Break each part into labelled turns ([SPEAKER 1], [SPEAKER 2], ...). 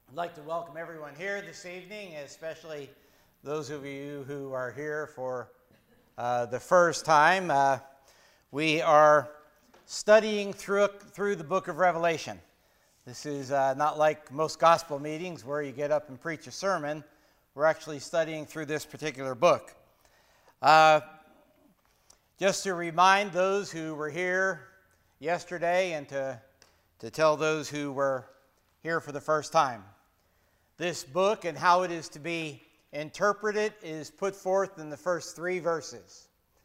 [SPEAKER 1] I'd like to welcome everyone here this evening, especially those of you who are here for the first time. We are studying through the book of Revelation. This is not like most gospel meetings where you get up and preach a sermon. We're actually studying through this particular book. Just to remind those who were here yesterday and to tell those who were here for the first time. This book and how it is to be interpreted is put forth in the first 3 verses.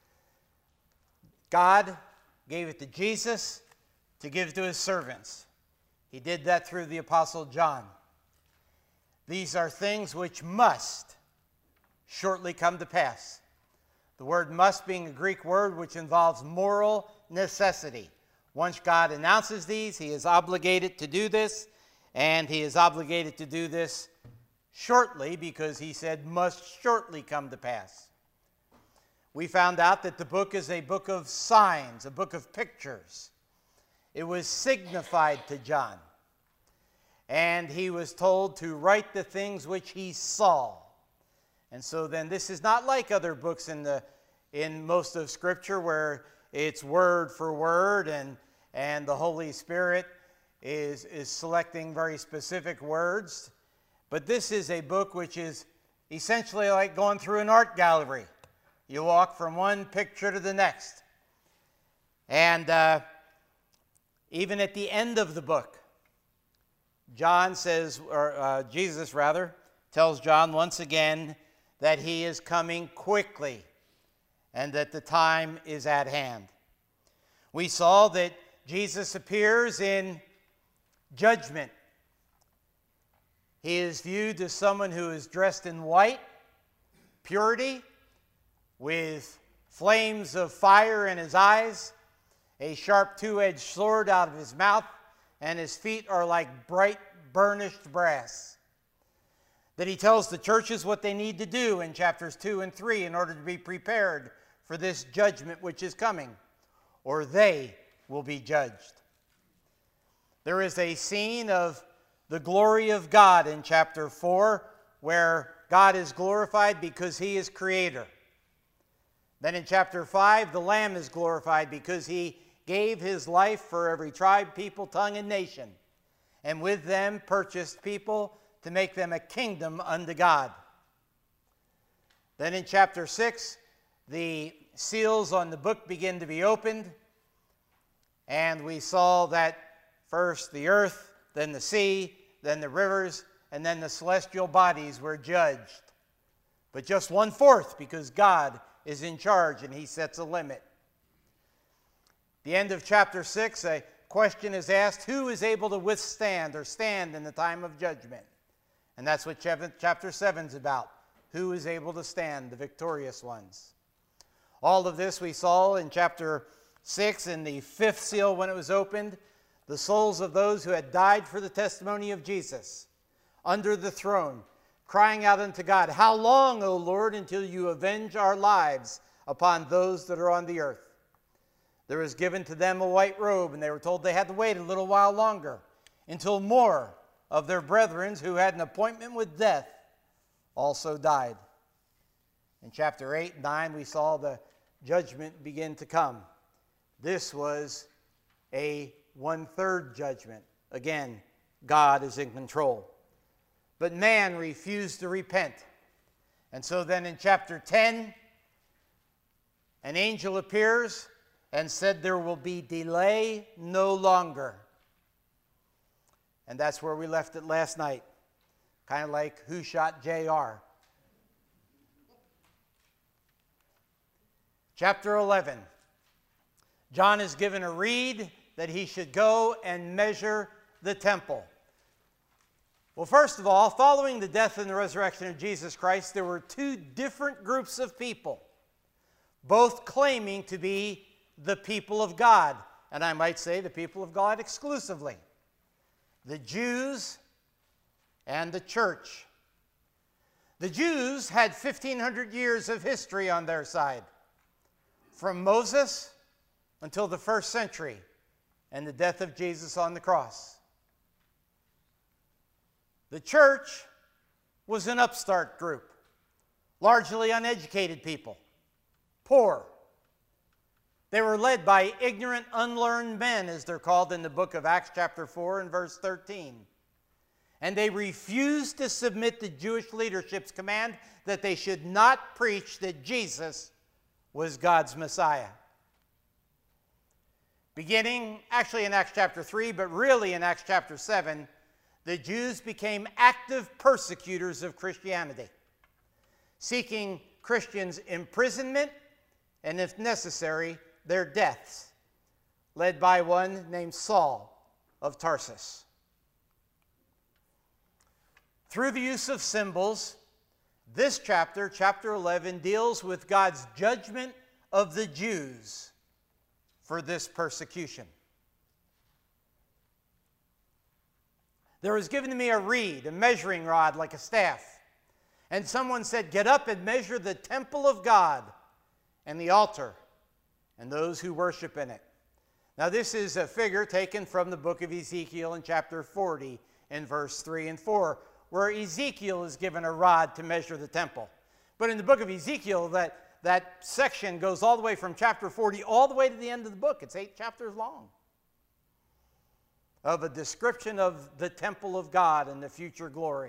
[SPEAKER 1] God gave it to Jesus to give to his servants. He did that through the Apostle John. These are things which must shortly come to pass. The word must being a Greek word which involves moral necessity. Once God announces these, he is obligated to do this, and he is obligated to do this shortly because he said must shortly come to pass. We found out that the book is a book of signs, a book of pictures. It was signified to John, and he was told to write the things which he saw. And so then this is not like other books in most of Scripture where it's word for word and the Holy Spirit is selecting very specific words. But this is a book which is essentially like going through an art gallery. You walk from one picture to the next. And even at the end of the book, Jesus tells John once again that he is coming quickly and that the time is at hand. We saw that Jesus appears in judgment. He is viewed as someone who is dressed in white, purity, with flames of fire in his eyes, a sharp 2-edged sword out of his mouth, and his feet are like bright burnished brass. That he tells the churches what they need to do in chapters 2 and 3 in order to be prepared for this judgment which is coming, or they will be judged. There is a scene of the glory of God in chapter 4 where God is glorified because he is creator. Then in chapter 5, the Lamb is glorified because he gave his life for every tribe, people, tongue, and nation, and with them purchased people to make them a kingdom unto God. Then in chapter 6, the seals on the book begin to be opened, and we saw that first the earth, then the sea, then the rivers, and then the celestial bodies were judged. But just 1/4 because God is in charge and he sets a limit. The end of chapter 6, a question is asked, who is able to withstand or stand in the time of judgment? And that's what chapter 7 is about. Who is able to stand, the victorious ones? All of this we saw in chapter 6 in the 5th seal when it was opened. The souls of those who had died for the testimony of Jesus under the throne, crying out unto God, how long, O Lord, until you avenge our lives upon those that are on the earth? There was given to them a white robe, and they were told they had to wait a little while longer until more of their brethren who had an appointment with death also died. In chapter 8 and 9, we saw the judgment begin to come. This was a 1/3 judgment. Again, God is in control. But man refused to repent. And so then in chapter 10, an angel appears and said there will be delay no longer. And that's where we left it last night. Kind of like Who Shot J.R. Chapter 11. John is given a reed that he should go and measure the temple. Well, first of all, following the death and the resurrection of Jesus Christ, there were 2 different groups of people, both claiming to be the people of God, and I might say the people of God exclusively. The Jews and the church. The Jews had 1,500 years of history on their side, from Moses until the 1st century and the death of Jesus on the cross. The church was an upstart group, largely uneducated people, poor. They were led by ignorant, unlearned men, as they're called in the book of Acts chapter 4 and verse 13. And they refused to submit to Jewish leadership's command that they should not preach that Jesus was God's Messiah. Beginning actually in Acts chapter 3, but really in Acts chapter 7, the Jews became active persecutors of Christianity, seeking Christians' imprisonment and, if necessary, their deaths, led by one named Saul of Tarsus. Through the use of symbols, this chapter, chapter 11, deals with God's judgment of the Jews for this persecution. There was given to me a reed, a measuring rod like a staff, and someone said, "Get up and measure the temple of God and the altar and those who worship in it." Now this is a figure taken from the book of Ezekiel in chapter 40 in verse 3 and 4, where Ezekiel is given a rod to measure the temple. But in the book of Ezekiel, that section goes all the way from chapter 40 all the way to the end of the book. It's 8 chapters long, of a description of the temple of God and the future glory.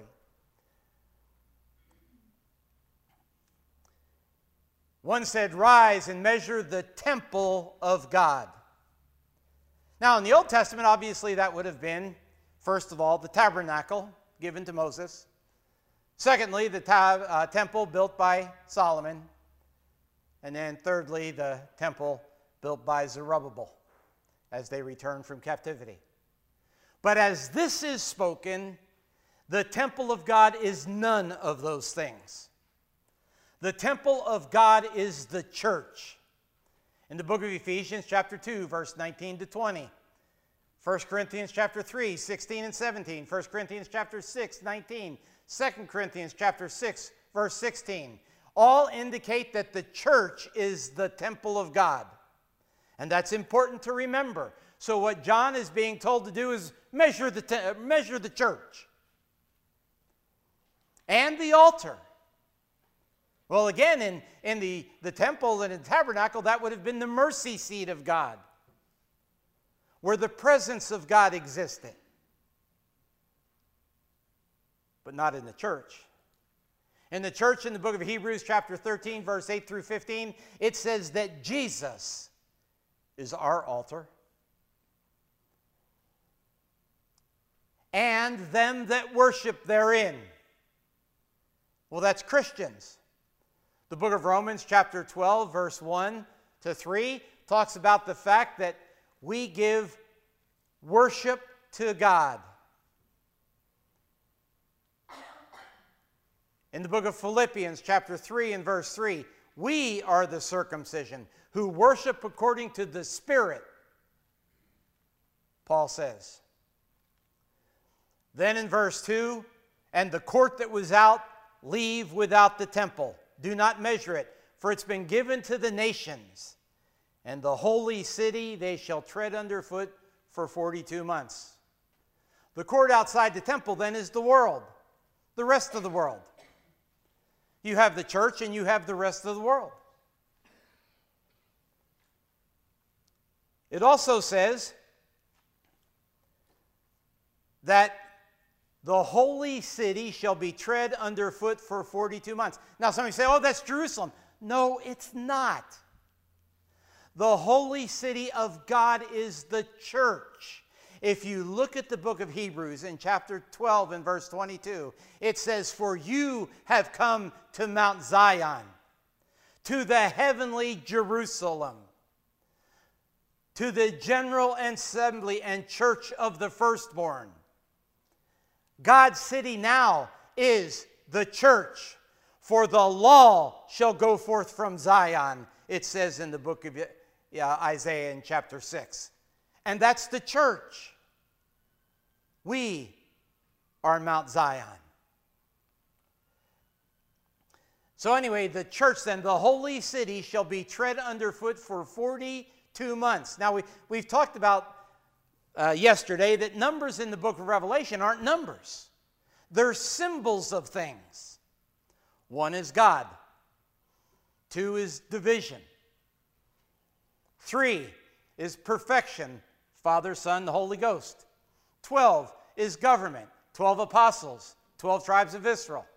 [SPEAKER 1] One said, "Rise and measure the temple of God." Now, in the Old Testament, obviously that would have been, first of all, the tabernacle given to Moses. Secondly, the temple built by Solomon. And then thirdly, the temple built by Zerubbabel as they returned from captivity. But as this is spoken, the temple of God is none of those things. The temple of God is the church. In the book of Ephesians chapter 2, verse 19 to 20. 1 Corinthians chapter 3, 16 and 17. 1 Corinthians chapter 6, 19. 2 Corinthians chapter 6, verse 16. All indicate that the church is the temple of God. And that's important to remember. So what John is being told to do is measure the church and the altar. Well, again, in the temple and in the tabernacle, that would have been the mercy seat of God, where the presence of God existed. But not in the church. In the church, in the book of Hebrews, chapter 13, verse 8 through 15, it says that Jesus is our altar, and them that worship therein. Well, that's Christians. The book of Romans, chapter 12, verse 1 to 3, talks about the fact that we give worship to God. In the book of Philippians, chapter 3 and verse 3, we are the circumcision who worship according to the Spirit, Paul says. Then in verse 2, and the court that was out, leave without the temple. Do not measure it, for it's been given to the nations. And the holy city they shall tread underfoot for 42 months. The court outside the temple then is the world, the rest of the world. You have the church and you have the rest of the world. It also says that the holy city shall be tread underfoot for 42 months. Now somebody say, "Oh, that's Jerusalem." No, it's not. The holy city of God is the church. If you look at the book of Hebrews in chapter 12 and verse 22, it says, "For you have come to Mount Zion, to the heavenly Jerusalem, to the general assembly and church of the firstborn." God's city now is the church. "For the law shall go forth from Zion," it says in the book of Isaiah in chapter 6. And that's the church. We are Mount Zion. So anyway, the church then, the holy city, shall be tread underfoot for 42 months. Now we've talked about yesterday that numbers in the book of Revelation aren't numbers. They're symbols of things. One is God. 2 is division. 3 is perfection, Father, Son, the Holy Ghost. 12 is government, 12 apostles, 12 tribes of Israel.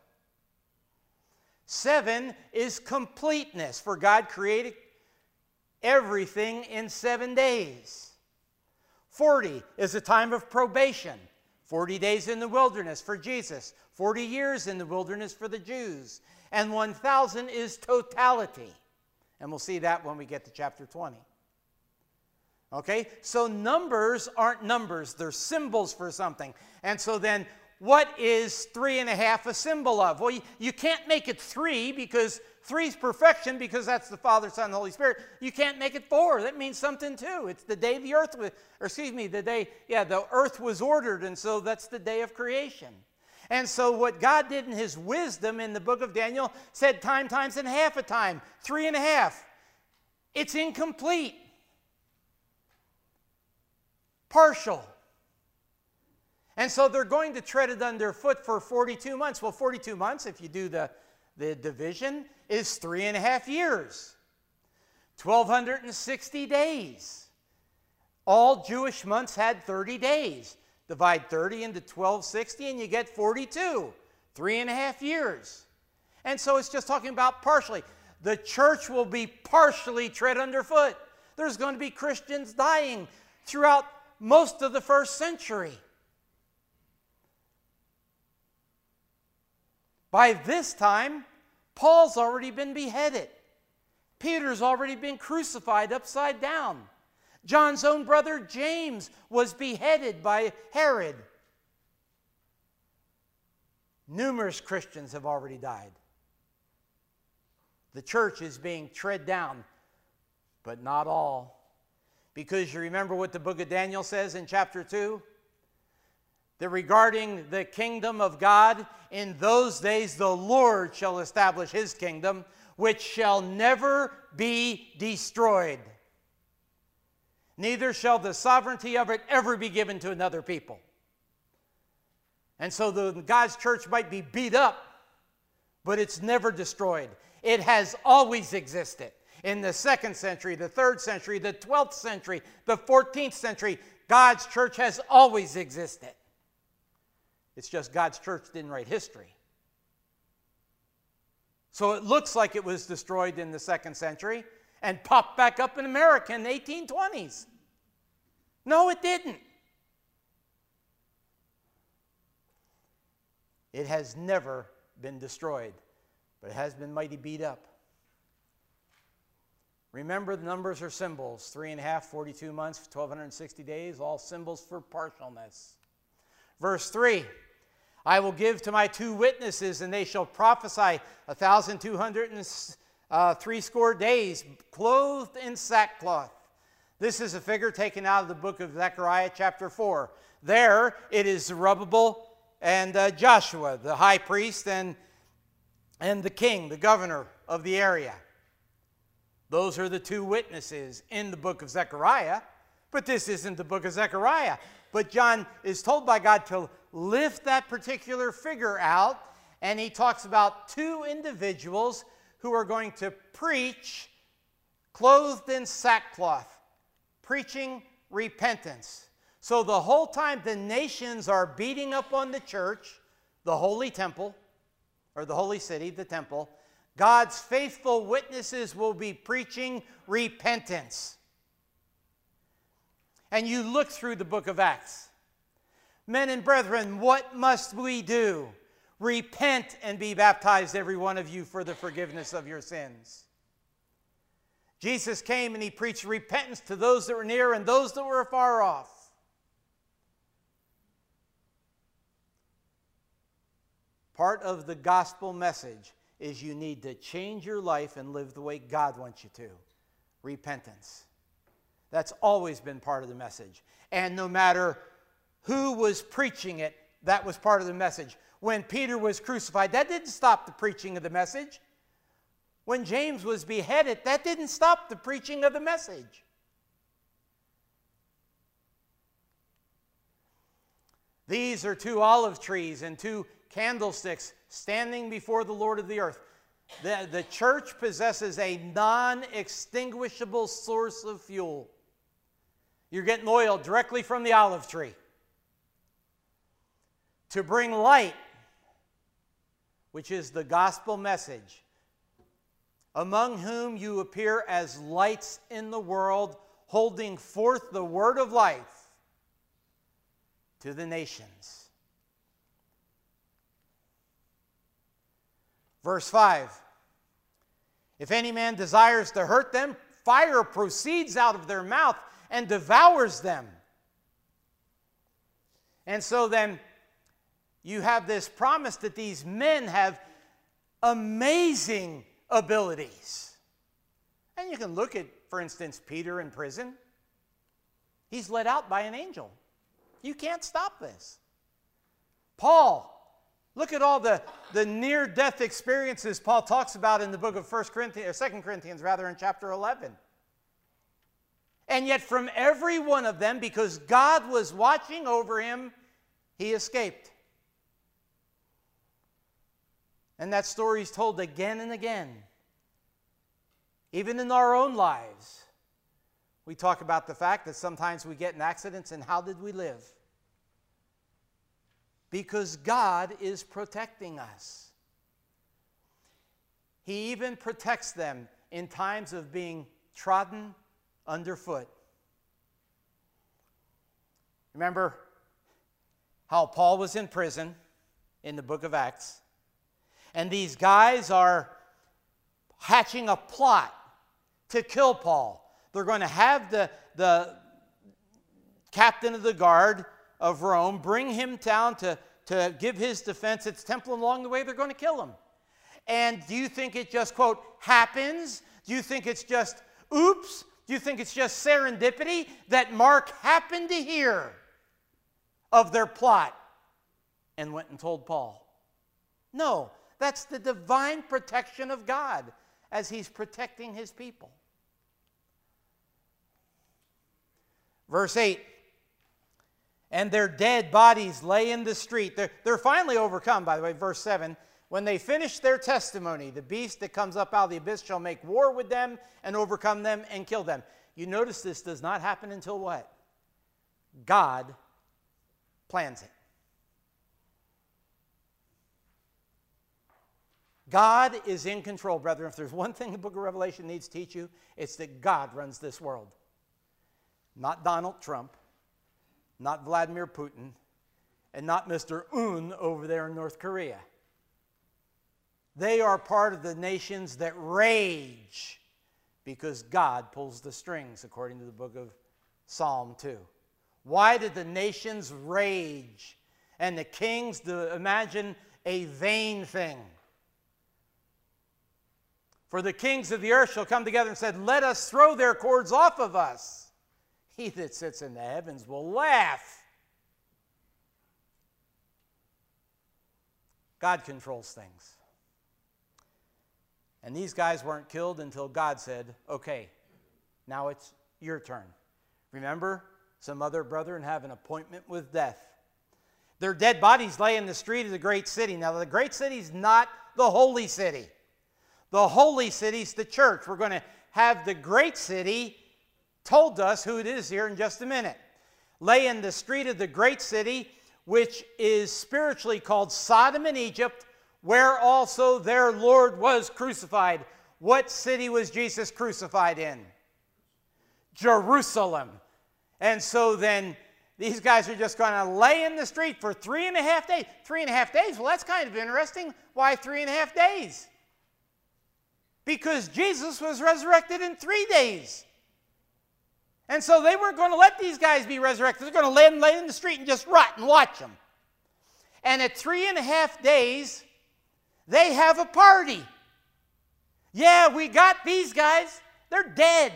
[SPEAKER 1] 7 is completeness, for God created everything in 7 days. 40 is a time of probation, 40 days in the wilderness for Jesus, 40 years in the wilderness for the Jews, and 1,000 is totality. And we'll see that when we get to chapter 20. Okay, so numbers aren't numbers, they're symbols for something. And so then, what is 3.5 a symbol of? Well, you can't make it 3 because 3 is perfection, because that's the Father, Son, and the Holy Spirit. You can't make it 4. That means something too. It's the day the earth was, the earth was ordered, and so that's the day of creation. And so what God did in his wisdom in the book of Daniel said times and half a time, 3.5. It's incomplete. Partial. And so they're going to tread it underfoot for 42 months. Well, 42 months, if you do the division, is 3.5 years. 1,260 days. All Jewish months had 30 days. Divide 30 into 1,260 and you get 42. 3.5 years. And so it's just talking about partially. The church will be partially tread underfoot. There's going to be Christians dying throughout most of the first century. By this time, Paul's already been beheaded. Peter's already been crucified upside down. John's own brother James was beheaded by Herod. Numerous Christians have already died. The church is being tread down, but not all. Because you remember what the book of Daniel says in chapter 2? That regarding the kingdom of God, in those days the Lord shall establish his kingdom, which shall never be destroyed. Neither shall the sovereignty of it ever be given to another people. And so God's church might be beat up, but it's never destroyed. It has always existed. In the 2nd century, the 3rd century, the 12th century, the 14th century, God's church has always existed. It's just God's church didn't write history. So it looks like it was destroyed in the 2nd century and popped back up in America in the 1820s. No, it didn't. It has never been destroyed, but it has been mighty beat up. Remember, the numbers are symbols. 3.5, 42 months, 1,260 days, all symbols for partialness. Verse 3, I will give to my 2 witnesses, and they shall prophesy 1,260 days, clothed in sackcloth. This is a figure taken out of the book of Zechariah, chapter 4. There, it is Zerubbabel and Joshua, the high priest, and the king, the governor of the area. Those are the 2 witnesses in the book of Zechariah, but this isn't the book of Zechariah. But John is told by God to lift that particular figure out, and he talks about 2 individuals who are going to preach clothed in sackcloth, preaching repentance. So the whole time the nations are beating up on the church, the holy temple, or the holy city, the temple, God's faithful witnesses will be preaching repentance. And you look through the book of Acts. Men and brethren, what must we do? Repent and be baptized, every one of you, for the forgiveness of your sins. Jesus came and he preached repentance to those that were near and those that were far off. Part of the gospel message is you need to change your life and live the way God wants you to. Repentance. That's always been part of the message. And no matter who was preaching it, that was part of the message. When Peter was crucified, that didn't stop the preaching of the message. When James was beheaded, that didn't stop the preaching of the message. These are 2 olive trees and 2 candlesticks standing before the Lord of the earth. The church possesses a non-extinguishable source of fuel. You're getting oil directly from the olive tree to bring light, which is the gospel message, among whom you appear as lights in the world, holding forth the word of life to the nations. Verse 5, if any man desires to hurt them, fire proceeds out of their mouth and devours them. And so then you have this promise that these men have amazing abilities. And you can look at, for instance, Peter in prison. He's led out by an angel. You can't stop this. Paul, look at all the near-death experiences Paul talks about in the book of 2 Corinthians in chapter 11. And yet from every one of them, because God was watching over him, he escaped. And that story is told again and again. Even in our own lives, we talk about the fact that sometimes we get in accidents, and how did we live? Because God is protecting us. He even protects them in times of being trodden underfoot. Remember how Paul was in prison in the book of Acts, and these guys are hatching a plot to kill Paul. They're going to have the captain of the guard of Rome bring him down to give his defense at the temple, and along the way they're going to kill him. And do you think it just, quote, happens? Do you think it's just oops? Do you think it's just serendipity that Mark happened to hear of their plot and went and told Paul? No, that's the divine protection of God as he's protecting his people. Verse 8, and their dead bodies lay in the street. They're finally overcome, by the way, verse 7. When they finish their testimony, the beast that comes up out of the abyss shall make war with them and overcome them and kill them. You notice this does not happen until what? God plans it. God is in control, brethren. If there's one thing the book of Revelation needs to teach you, it's that God runs this world. Not Donald Trump, not Vladimir Putin, and not Mr. Un over there in North Korea. They are part of the nations that rage because God pulls the strings, according to the book of Psalm 2. Why did the nations rage and the kings imagine a vain thing? For the kings of the earth shall come together and said, let us throw their cords off of us. He that sits in the heavens will laugh. God controls things. And these guys weren't killed until God said, okay, now it's your turn. Remember, some other brethren have an appointment with death. Their dead bodies lay in the street of the great city. Now, the great city is not the holy city. The holy city is the church. We're going to have the great city told us who it is here in just a minute. Lay in the street of the great city, which is spiritually called Sodom and Egypt, where also their Lord was crucified. What city was Jesus crucified in? Jerusalem. And so then these guys are just going to lay in the street for 3.5 days. 3.5 days? Well, that's kind of interesting. Why 3.5 days? Because Jesus was resurrected in 3 days. And so they weren't going to let these guys be resurrected. They're going to let them lay in the street and just rot and watch them. And at 3.5 days, they have a party. Yeah, we got these guys. They're dead.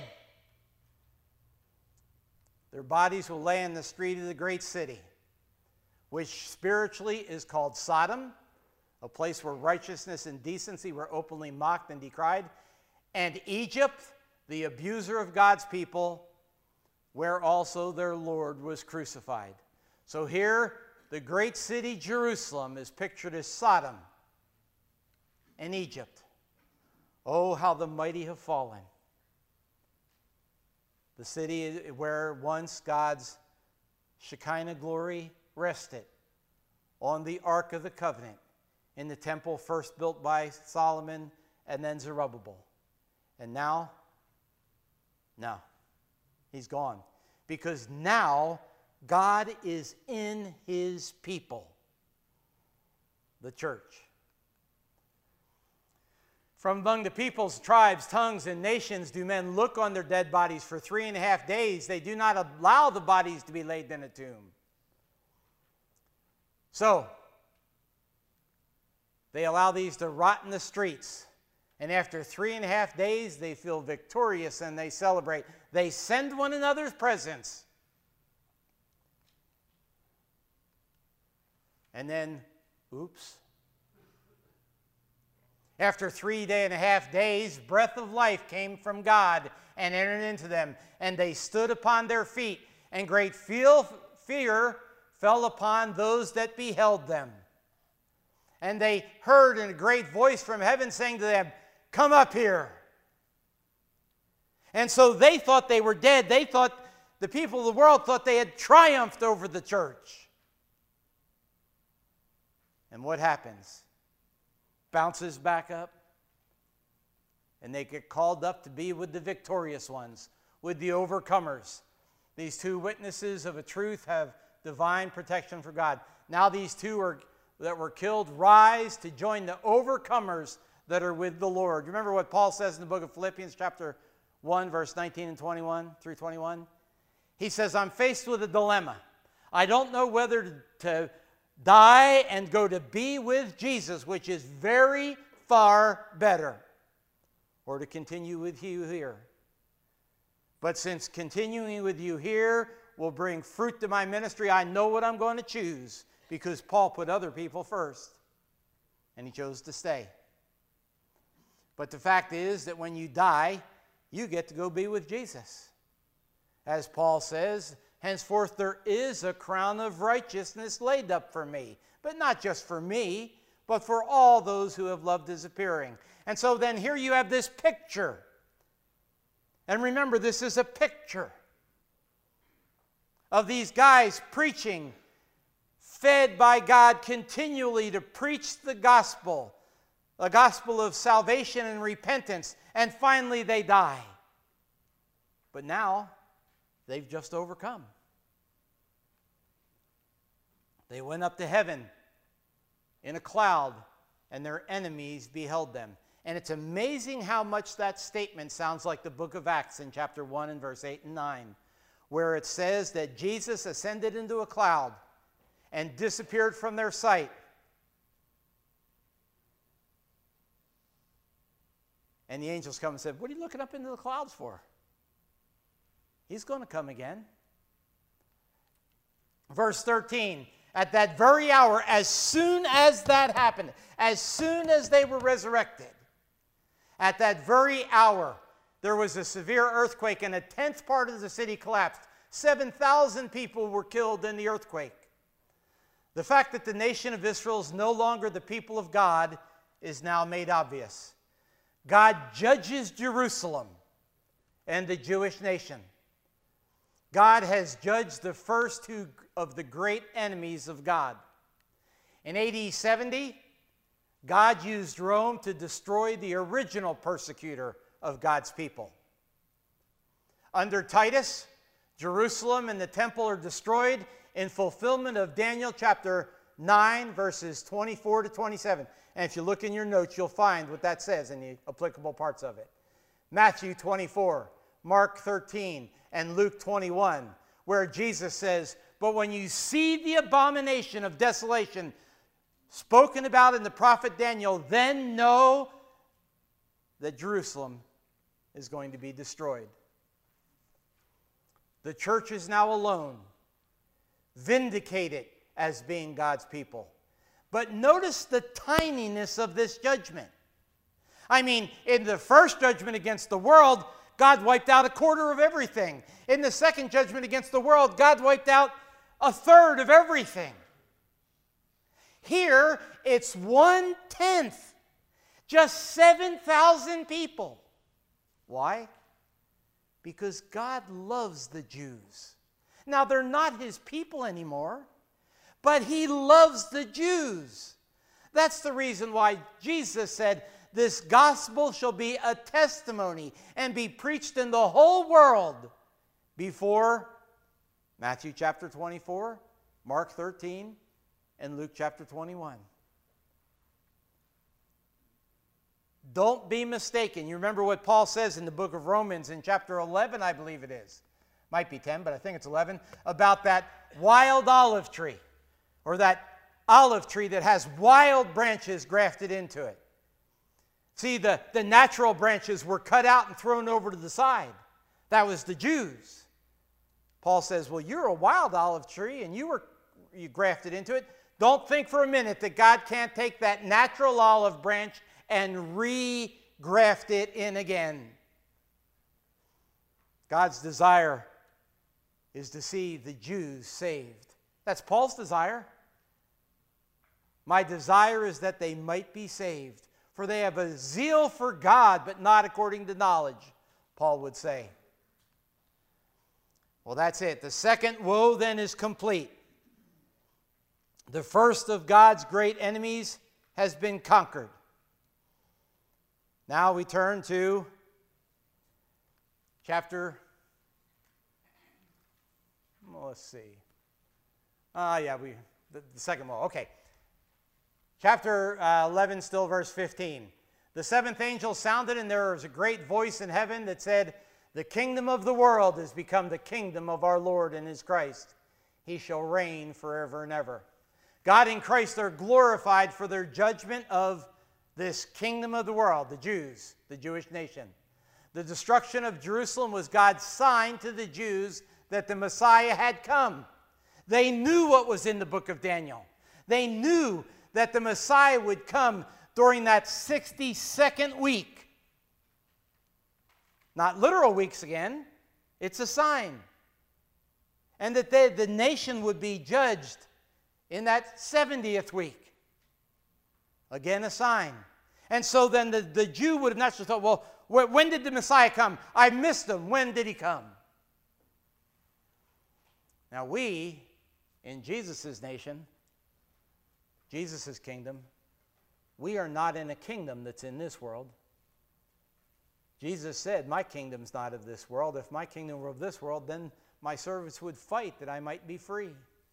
[SPEAKER 1] Their bodies will lay in the street of the great city, which spiritually is called Sodom, a place where righteousness and decency were openly mocked and decried, and Egypt, the abuser of God's people, where also their Lord was crucified. So here, the great city Jerusalem is pictured as Sodom and Egypt. Oh, how the mighty have fallen. The city where once God's Shekinah glory rested on the Ark of the Covenant in the temple first built by Solomon and then Zerubbabel. And now, no, he's gone. Because now God is in his people, the church. From among the peoples, tribes, tongues, and nations do men look on their dead bodies for 3.5 days. They do not allow the bodies to be laid in a tomb. So, they allow these to rot in the streets. And after 3.5 days, they feel victorious and they celebrate. They send one another presents. And then, oops. After 3.5 days, breath of life came from God and entered into them. And they stood upon their feet, and great fear fell upon those that beheld them. And they heard in a great voice from heaven saying to them, "Come up here." And so they thought they were dead. They thought, the people of the world thought they had triumphed over the church. And what happens? Bounces back up, and they get called up to be with the victorious ones, with the overcomers. These two witnesses of a truth have divine protection for God. Now these two that were killed rise to join the overcomers that are with the Lord. Remember what Paul says in the book of Philippians chapter 1, verse 19 and 21 through 21? He says, I'm faced with a dilemma. I don't know whether to die and go to be with Jesus, which is very far better, or to continue with you here. But since continuing with you here will bring fruit to my ministry, I know what I'm going to choose, because Paul put other people first, and he chose to stay. But the fact is that when you die, you get to go be with Jesus. As Paul says, henceforth there is a crown of righteousness laid up for me. But not just for me, but for all those who have loved his appearing. And so then here you have this picture. And remember, this is a picture of these guys preaching, fed by God continually to preach the gospel, a gospel of salvation and repentance, and finally they die. But now, they've just overcome. They went up to heaven in a cloud, and their enemies beheld them. And it's amazing how much that statement sounds like the book of Acts in chapter 1 and verse 8 and 9, where it says that Jesus ascended into a cloud and disappeared from their sight. And the angels come and said, what are you looking up into the clouds for? He's going to come again. Verse 13, at that very hour, as soon as that happened, as soon as they were resurrected, at that very hour, there was a severe earthquake and a tenth part of the city collapsed. 7,000 people were killed in the earthquake. The fact that the nation of Israel is no longer the people of God is now made obvious. God judges Jerusalem and the Jewish nation. God has judged the first two of the great enemies of God. In AD 70, God used Rome to destroy the original persecutor of God's people. Under Titus, Jerusalem and the temple are destroyed in fulfillment of Daniel chapter 9, verses 24 to 27. And if you look in your notes, you'll find what that says in the applicable parts of it. Matthew 24, Mark 13, and Luke 21, where Jesus says, but when you see the abomination of desolation spoken about in the prophet Daniel, then know that Jerusalem is going to be destroyed. The church is now alone, vindicated as being God's people. But notice the tininess of this judgment. I mean, in the first judgment against the world, God wiped out a quarter of everything. In the second judgment against the world, God wiped out a third of everything. Here, it's 1/10. Just 7,000 people. Why? Because God loves the Jews. Now, they're not his people anymore, but he loves the Jews. That's the reason why Jesus said, this gospel shall be a testimony and be preached in the whole world before Matthew chapter 24, Mark 13, and Luke chapter 21. Don't be mistaken. You remember what Paul says in the book of Romans in chapter 11, I believe it is. Might be 10, but I think it's 11, about that wild olive tree, or that olive tree that has wild branches grafted into it. See, the natural branches were cut out and thrown over to the side. That was the Jews. Paul says, well, you're a wild olive tree and you grafted into it. Don't think for a minute that God can't take that natural olive branch and re-graft it in again. God's desire is to see the Jews saved. That's Paul's desire. My desire is that they might be saved, for they have a zeal for God, but not according to knowledge, Paul would say. Well, that's it. The second woe then is complete. The first of God's great enemies has been conquered. Now we turn to chapter, let's see. The second woe. Okay. Chapter 11, still verse 15. The seventh angel sounded, and there was a great voice in heaven that said, the kingdom of the world has become the kingdom of our Lord and his Christ. He shall reign forever and ever. God and Christ are glorified for their judgment of this kingdom of the world, the Jews, the Jewish nation. The destruction of Jerusalem was God's sign to the Jews that the Messiah had come. They knew what was in the book of Daniel. They knew that the Messiah would come during that 62nd week. Not literal weeks again. It's a sign. And that the nation would be judged in that 70th week. Again, a sign. And so then the Jew would have naturally thought, well, when did the Messiah come? I missed him. When did he come? Now we, in Jesus' nation, Jesus' kingdom, we are not in a kingdom that's in this world. Jesus said, my kingdom's not of this world. If my kingdom were of this world, then my servants would fight that I might be free.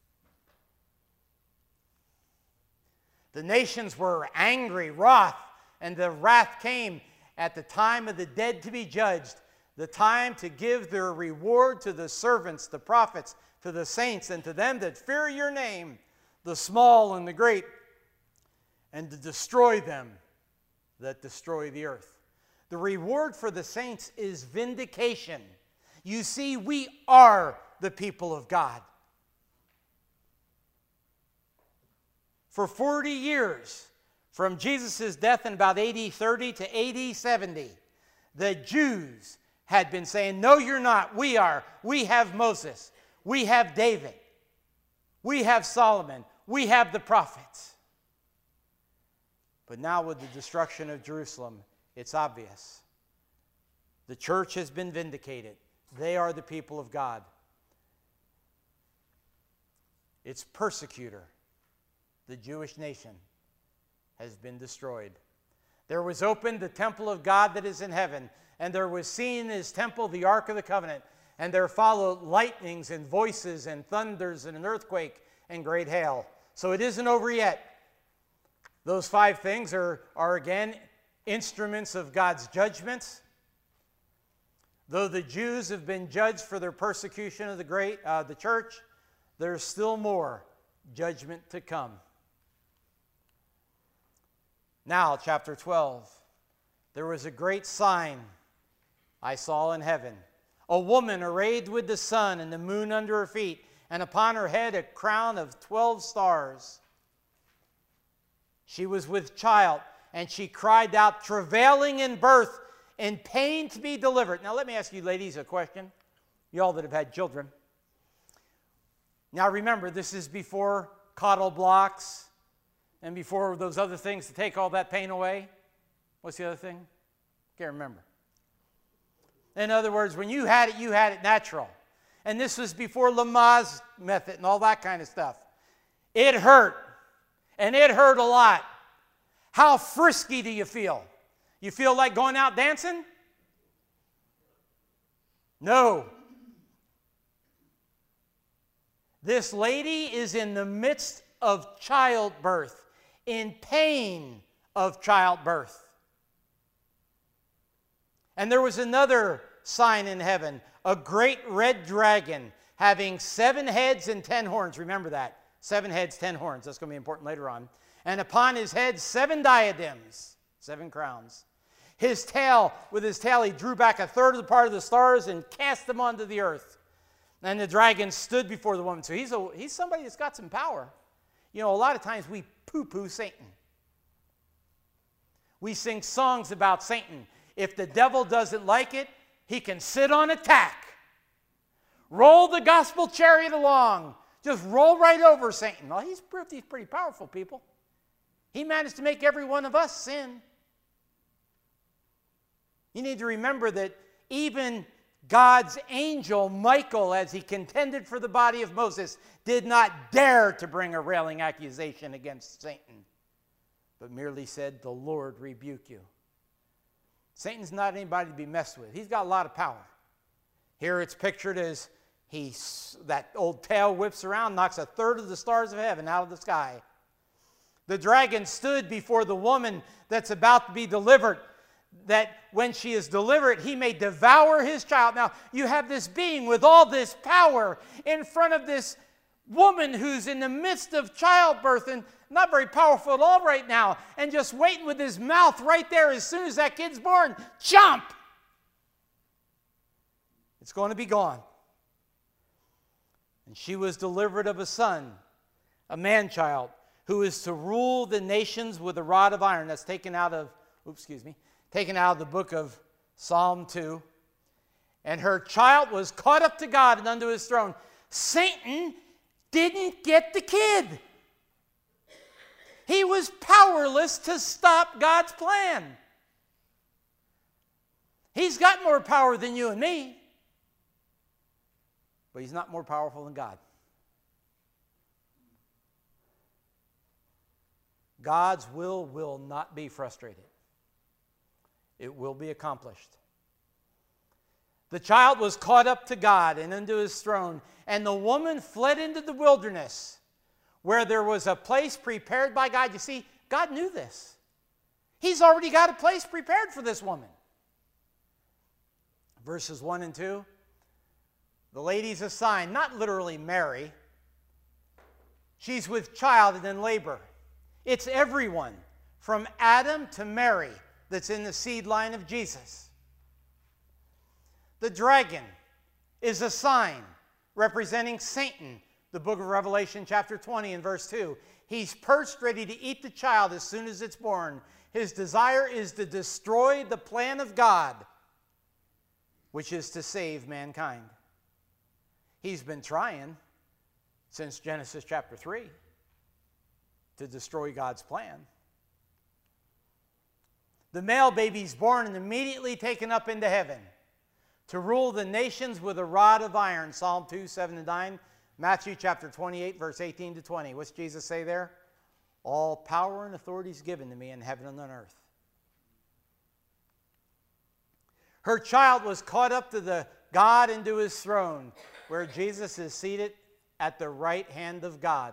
[SPEAKER 1] The nations were angry, wroth, and the wrath came at the time of the dead to be judged, the time to give their reward to the servants, the prophets, to the saints, and to them that fear your name, the small and the great, and to destroy them that destroy the earth. The reward for the saints is vindication. You see, we are the people of God. For 40 years, from Jesus' death in about AD 30 to AD 70, the Jews had been saying, no, you're not. We are. We have Moses. We have David. We have Solomon. We have the prophets. But now with the destruction of Jerusalem, it's obvious. The church has been vindicated. They are the people of God. Its persecutor, the Jewish nation, has been destroyed. There was opened the temple of God that is in heaven, and there was seen in his temple the ark of the covenant, and there followed lightnings and voices and thunders and an earthquake and great hail. So it isn't over yet. Those 5 things are again instruments of God's judgments. Though the Jews have been judged for their persecution of the church, there's still more judgment to come. Now, chapter 12. There was a great sign I saw in heaven. A woman arrayed with the sun and the moon under her feet, and upon her head a crown of 12 stars. She was with child, and she cried out, travailing in birth, in pain to be delivered. Now let me ask you ladies a question, you all that have had children. Now remember, this is before coddle blocks And before those other things to take all that pain away, what's the other thing? Can't remember. In other words, when you had it natural. And this was before Lamaze method and all that kind of stuff. It hurt. And it hurt a lot. How frisky do you feel? You feel like going out dancing? No. This lady is in the midst of childbirth, in pain of childbirth. And there was another sign in heaven, a great red dragon having 7 heads and 10 horns. Remember that. 7 heads, 10 horns. That's going to be important later on. And upon his head 7 diadems, 7 crowns. With his tail, he drew back a third of the part of the stars and cast them onto the earth. And the dragon stood before the woman. So he's somebody that's got some power. You know, a lot of times we poo-poo Satan. We sing songs about Satan. If the devil doesn't like it, he can sit on a tack. Roll the gospel chariot along. Just roll right over Satan. Well, he's pretty powerful, people. He managed to make every one of us sin. You need to remember that even God's angel, Michael, as he contended for the body of Moses, did not dare to bring a railing accusation against Satan, but merely said, "The Lord rebuke you." Satan's not anybody to be messed with. He's got a lot of power. Here it's pictured as that old tail whips around, knocks a third of the stars of heaven out of the sky. The dragon stood before the woman that's about to be delivered, that when she is delivered, he may devour his child. Now, you have this being with all this power in front of this woman who's in the midst of childbirth and not very powerful at all right now, and just waiting with his mouth right there as soon as that kid's born. Jump! It's going to be gone. And she was delivered of a son, a man-child, who is to rule the nations with a rod of iron. That's taken out of the book of Psalm 2. And her child was caught up to God and unto his throne. Satan didn't get the kid. He was powerless to stop God's plan. He's got more power than you and me, but he's not more powerful than God. God's will not be frustrated. It will be accomplished. The child was caught up to God and unto his throne, and the woman fled into the wilderness, where there was a place prepared by God. You see, God knew this. He's already got a place prepared for this woman. Verses 1 and 2. The lady's assigned, not literally Mary. She's with child and in labor. It's everyone from Adam to Mary that's in the seed line of Jesus. The dragon is a sign representing Satan. The book of Revelation chapter 20 and verse 2. He's perched ready to eat the child as soon as it's born. His desire is to destroy the plan of God, which is to save mankind. He's been trying since Genesis chapter 3 to destroy God's plan. The male baby's born and immediately taken up into heaven to rule the nations with a rod of iron. Psalm 2, 7 and 9. Matthew chapter 28, verse 18 to 20. What's Jesus say there? All power and authority is given to me in heaven and on earth. Her child was caught up to the God and to his throne, where Jesus is seated at the right hand of God.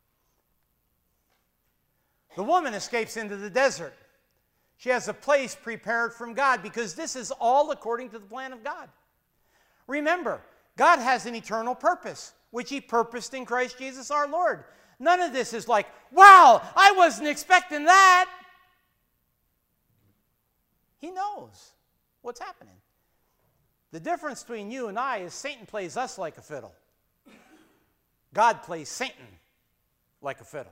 [SPEAKER 1] The woman escapes into the desert. She has a place prepared from God, because this is all according to the plan of God. Remember, God has an eternal purpose, which he purposed in Christ Jesus our Lord. None of this is like, wow, I wasn't expecting that. He knows what's happening. The difference between you and I is Satan plays us like a fiddle. God plays Satan like a fiddle.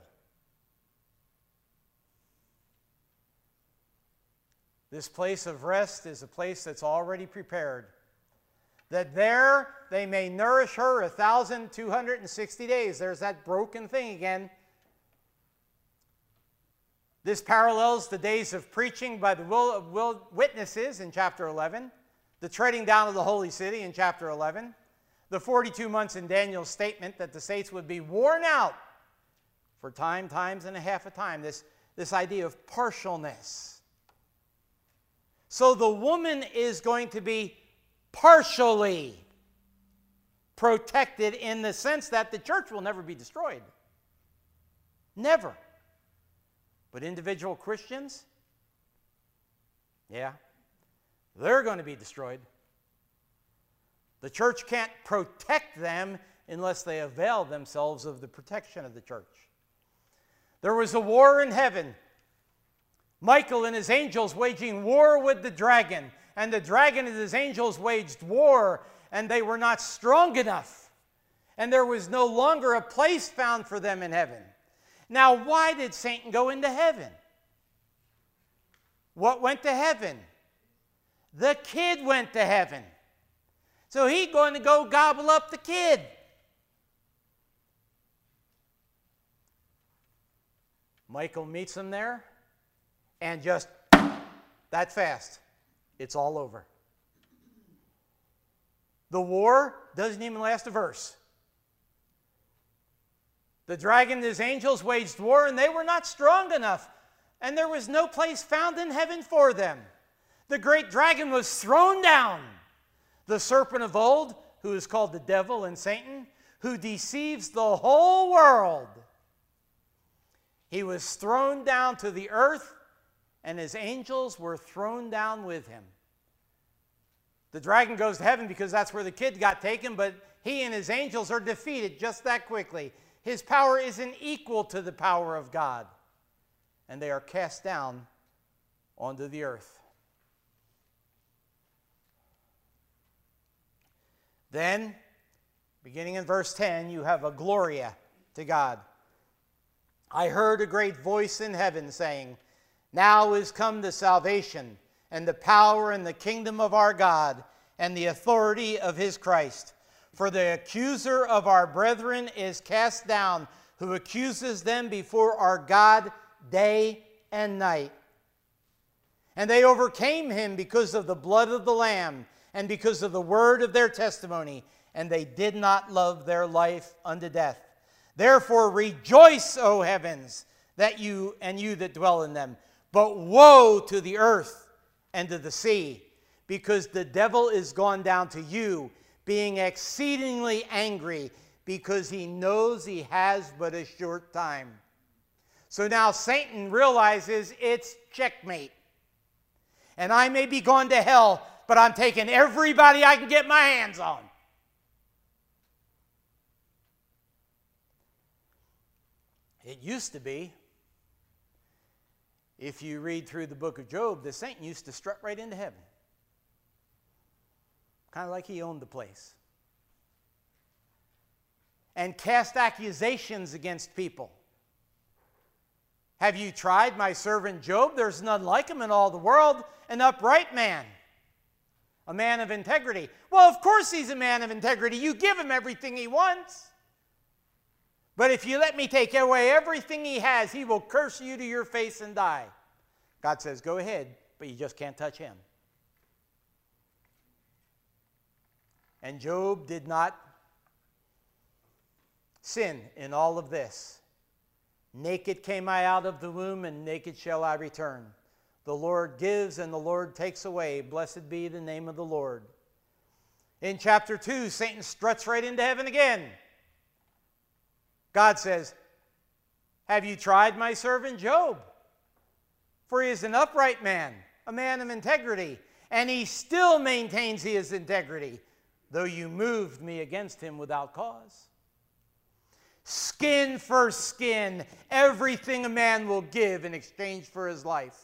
[SPEAKER 1] This place of rest is a place that's already prepared, that there they may nourish her 1,260 days. There's that broken thing again. This parallels the days of preaching by the witnesses in chapter 11, the treading down of the holy city in chapter 11, the 42 months in Daniel's statement that the saints would be worn out for time, times, and a half a time, this idea of partialness. So the woman is going to be partially protected in the sense that the church will never be destroyed. Never. But individual Christians, yeah, they're going to be destroyed. The church can't protect them unless they avail themselves of the protection of the church. There was a war in heaven. Michael and his angels waging war with the dragon. And the dragon and his angels waged war, and they were not strong enough. And there was no longer a place found for them in heaven. Now, why did Satan go into heaven? What went to heaven? The kid went to heaven. So he's going to go gobble up the kid. Michael meets him there, and just that fast, it's all over. The war doesn't even last a verse. The dragon and his angels waged war, and they were not strong enough, and there was no place found in heaven for them. The great dragon was thrown down. The serpent of old, who is called the devil and Satan, who deceives the whole world. He was thrown down to the earth, and his angels were thrown down with him. The dragon goes to heaven because that's where the kid got taken, but he and his angels are defeated just that quickly. His power isn't equal to the power of God, and they are cast down onto the earth. Then, beginning in verse 10, you have a Gloria to God. I heard a great voice in heaven saying, now is come the salvation and the power and the kingdom of our God and the authority of his Christ. For the accuser of our brethren is cast down, who accuses them before our God day and night. And they overcame him because of the blood of the Lamb and because of the word of their testimony, and they did not love their life unto death. Therefore rejoice, O heavens, that you that dwell in them. But woe to the earth and to the sea, because the devil is gone down to you, being exceedingly angry, because he knows he has but a short time. So now Satan realizes it's checkmate. And I may be going to hell, but I'm taking everybody I can get my hands on. It used to be, if you read through the book of Job, the Satan used to strut right into heaven. Kind of like he owned the place. And cast accusations against people. Have you tried my servant Job? There's none like him in all the world, an upright man, a man of integrity. Well, of course he's a man of integrity. You give him everything he wants. But if you let me take away everything he has, he will curse you to your face and die. God says, go ahead, but you just can't touch him. And Job did not sin in all of this. Naked came I out of the womb, and naked shall I return. The Lord gives, and the Lord takes away. Blessed be the name of the Lord. In chapter 2, Satan struts right into heaven again. God says, have you tried my servant Job? For he is an upright man, a man of integrity, and he still maintains his integrity, though you moved me against him without cause. Skin for skin, everything a man will give in exchange for his life.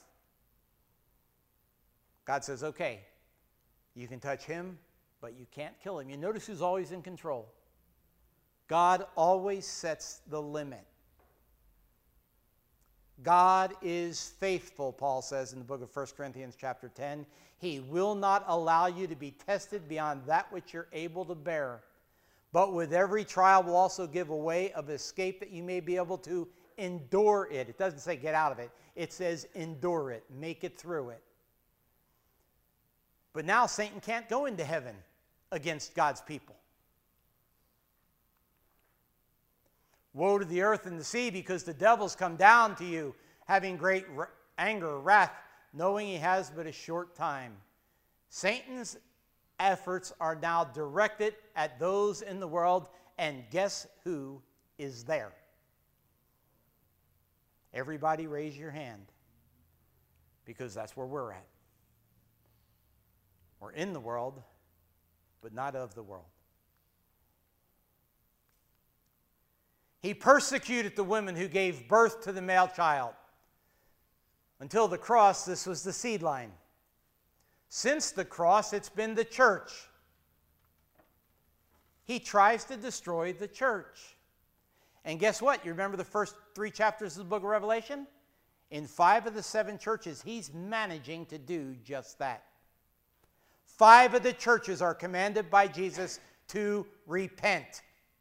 [SPEAKER 1] God says, okay, you can touch him, but you can't kill him. You notice who's always in control. God always sets the limit. God is faithful, Paul says in the book of 1 Corinthians chapter 10. He will not allow you to be tested beyond that which you're able to bear. But with every trial will also give a way of escape that you may be able to endure it. It doesn't say get out of it. It says endure it, make it through it. But now Satan can't go into heaven against God's people. Woe to the earth and the sea, because the devil's come down to you, having great anger, wrath, knowing he has but a short time. Satan's efforts are now directed at those in the world, and guess who is there? Everybody raise your hand, because that's where we're at. We're in the world, but not of the world. He persecuted the women who gave birth to the male child. Until the cross, this was the seed line. Since the cross, it's been the church. He tries to destroy the church. And guess what? You remember the first 3 chapters of the book of Revelation? In 5 of the 7 churches, he's managing to do just that. 5 of the churches are commanded by Jesus to repent.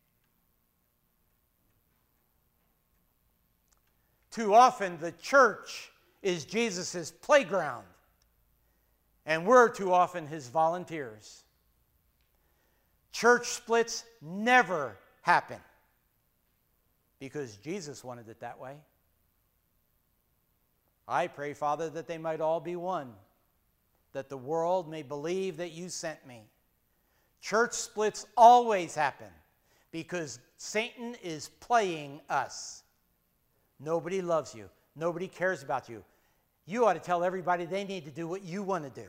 [SPEAKER 1] Too often, the church is Jesus' playground, and we're too often his volunteers. Church splits never happen because Jesus wanted it that way. I pray, Father, that they might all be one, that the world may believe that you sent me. Church splits always happen because Satan is playing us. Nobody loves you. Nobody cares about you. You ought to tell everybody they need to do what you want to do.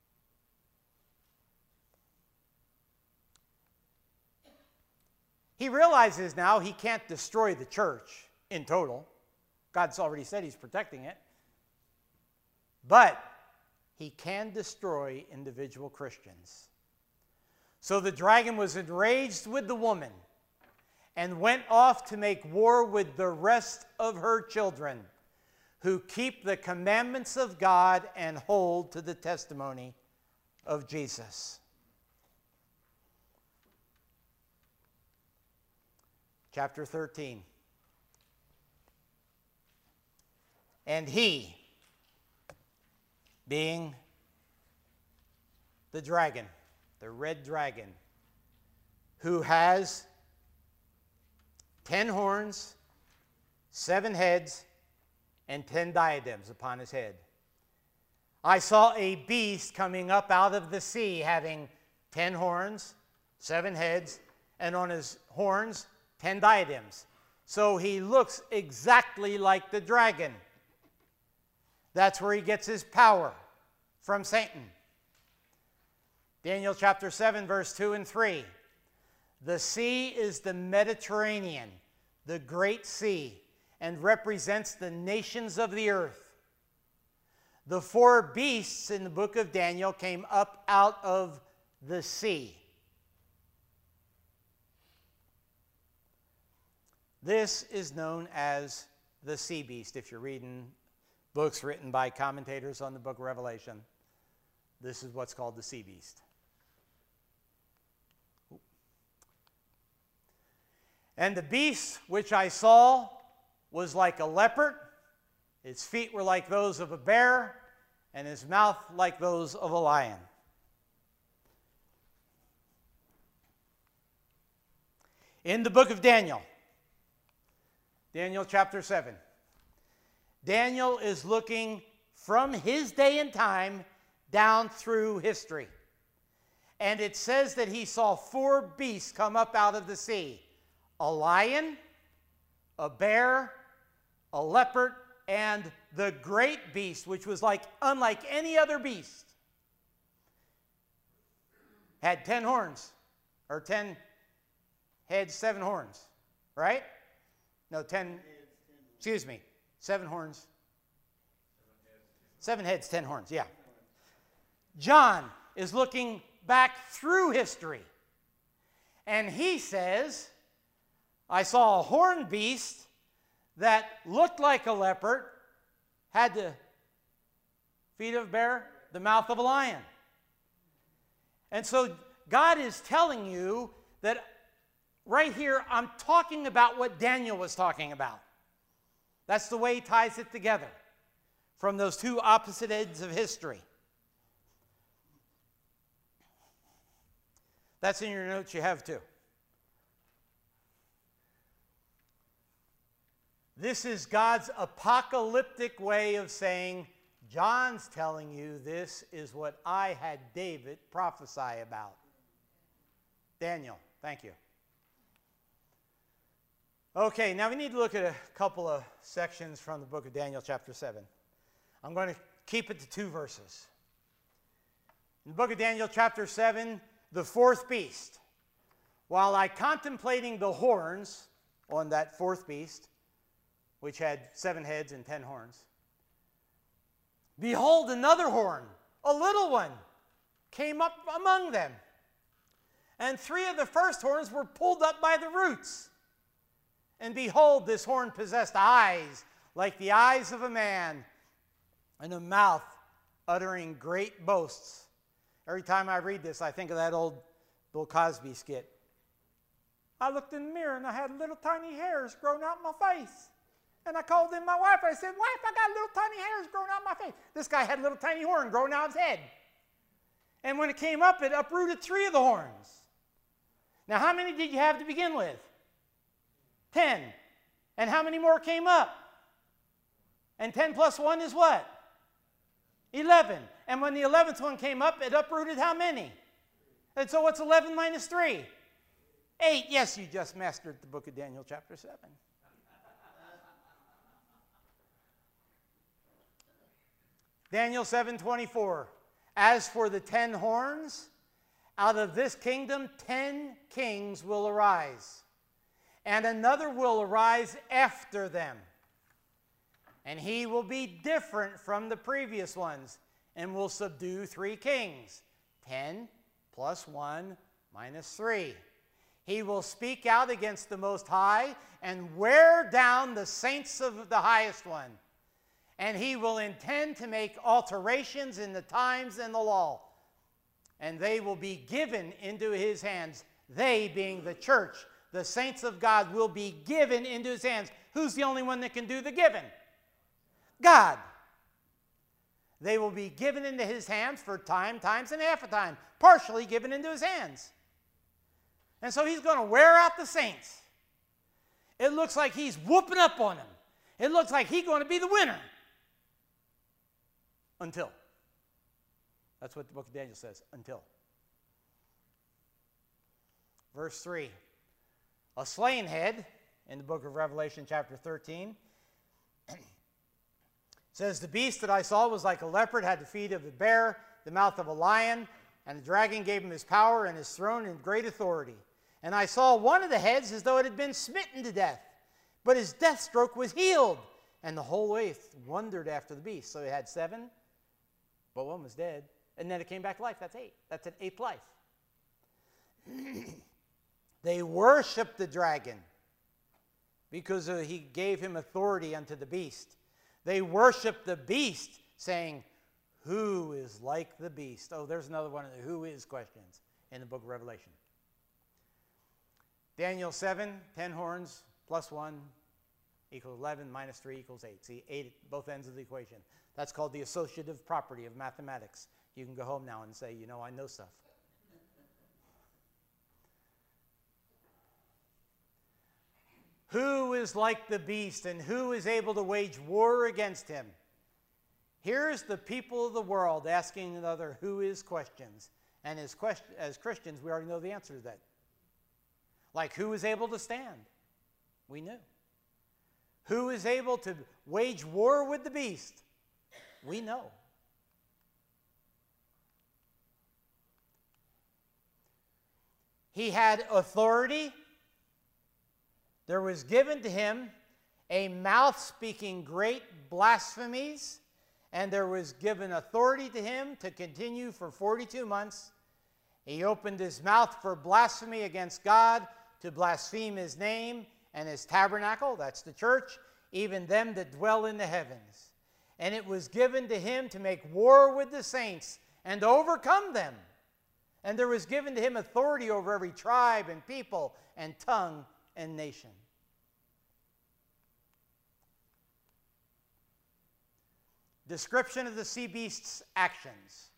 [SPEAKER 1] He realizes now he can't destroy the church in total. God's already said he's protecting it. But he can destroy individual Christians. So the dragon was enraged with the woman and went off to make war with the rest of her children, who keep the commandments of God and hold to the testimony of Jesus. Chapter 13. And he, being the dragon, the red dragon, who has 10 horns, 7 heads, and 10 diadems upon his head. I saw a beast coming up out of the sea, having 10 horns, 7 heads, and on his horns 10 diadems. So he looks exactly like the dragon. That's where he gets his power, from Satan. Daniel chapter 7, verse 2 and 3. The sea is the Mediterranean, the great sea, and represents the nations of the earth. The 4 beasts in the book of Daniel came up out of the sea. This is known as the sea beast. If you're reading books written by commentators on the book of Revelation, this is what's called the sea beast. And the beast which I saw was like a leopard. Its feet were like those of a bear, and his mouth like those of a lion. In the book of Daniel, Daniel chapter 7, Daniel is looking from his day and time down through history. And it says that he saw 4 beasts come up out of the sea. A lion, a bear, a leopard, and the great beast, which was unlike any other beast. Had 10 horns, or 10 heads, 7 horns, right? No, 10, excuse me, 7 horns. 7 heads, 10 horns, yeah. John is looking back through history, and he says, I saw a horned beast that looked like a leopard, had the feet of a bear, the mouth of a lion. And so God is telling you that right here I'm talking about what Daniel was talking about. That's the way he ties it together. from those two opposite ends of history. That's in your notes, you have too. This is God's apocalyptic way of saying, John's telling you this is what I had David prophesy about. Daniel, thank you. Okay, now we need to look at a couple of sections from the book of Daniel, chapter 7. I'm going to keep it to 2 verses. In the book of Daniel, chapter 7, the fourth beast. While I contemplating the horns on that fourth beast, which had 7 heads and 10 horns, behold, another horn, a little one, came up among them. And 3 of the first horns were pulled up by the roots. And behold, this horn possessed eyes like the eyes of a man, and a mouth uttering great boasts. Every time I read this, I think of that old Bill Cosby skit. I looked in the mirror and I had little tiny hairs growing out my face. And I called in my wife. I said, wife, I got little tiny hairs growing out my face. This guy had a little tiny horn growing out his head. And when it came up, it uprooted 3 of the horns. Now, how many did you have to begin with? 10. And how many more came up? And 10 plus 1 is what? 11. And when the 11th one came up, it uprooted how many? And so what's 11 minus 3? 8. Yes, you just mastered the book of Daniel chapter 7. Daniel 7:24. As for the 10 horns, out of this kingdom 10 kings will arise, and another will arise after them. And he will be different from the previous ones, and will subdue 3 kings. 10 plus 1 minus 3. He will speak out against the Most High and wear down the saints of the Highest One. And he will intend to make alterations in the times and the law. And they will be given into his hands. They, being the church, the saints of God, will be given into his hands. Who's the only one that can do the giving? God. They will be given into his hands for time, times, and half a time. Partially given into his hands. And so he's going to wear out the saints. It looks like he's whooping up on them. It looks like he's going to be the winner. Until. That's what the book of Daniel says. Until. Verse 3. A slain head, in the book of Revelation chapter 13, says, the beast that I saw was like a leopard, had the feet of a bear, the mouth of a lion, and the dragon gave him his power and his throne and great authority. And I saw one of the heads as though it had been smitten to death, but his death stroke was healed. And the whole earth wondered after the beast. So it had 7, but 1 was dead. And then it came back to life. That's 8. That's an 8th life. They worshiped the dragon because he gave him authority unto the beast. They worshiped the beast, saying, who is like the beast? Oh, there's another one of the who is questions in the book of Revelation. Daniel 7, 10 horns plus 1 equals 11 minus 3 equals 8. See, 8 at both ends of the equation. That's called the associative property of mathematics. You can go home now and say, you know, I know stuff. Who is like the beast, and who is able to wage war against him? Here's the people of the world asking another who is questions. And as Christians, we already know the answer to that. Like, who is able to stand? We knew. Who is able to wage war with the beast? We know. He had authority. There was given to him a mouth speaking great blasphemies, and there was given authority to him to continue for 42 months. He opened his mouth for blasphemy against God, to blaspheme his name and his tabernacle, that's the church, even them that dwell in the heavens. And it was given to him to make war with the saints and to overcome them. And there was given to him authority over every tribe and people and tongue and nation. Description of the sea beast's actions.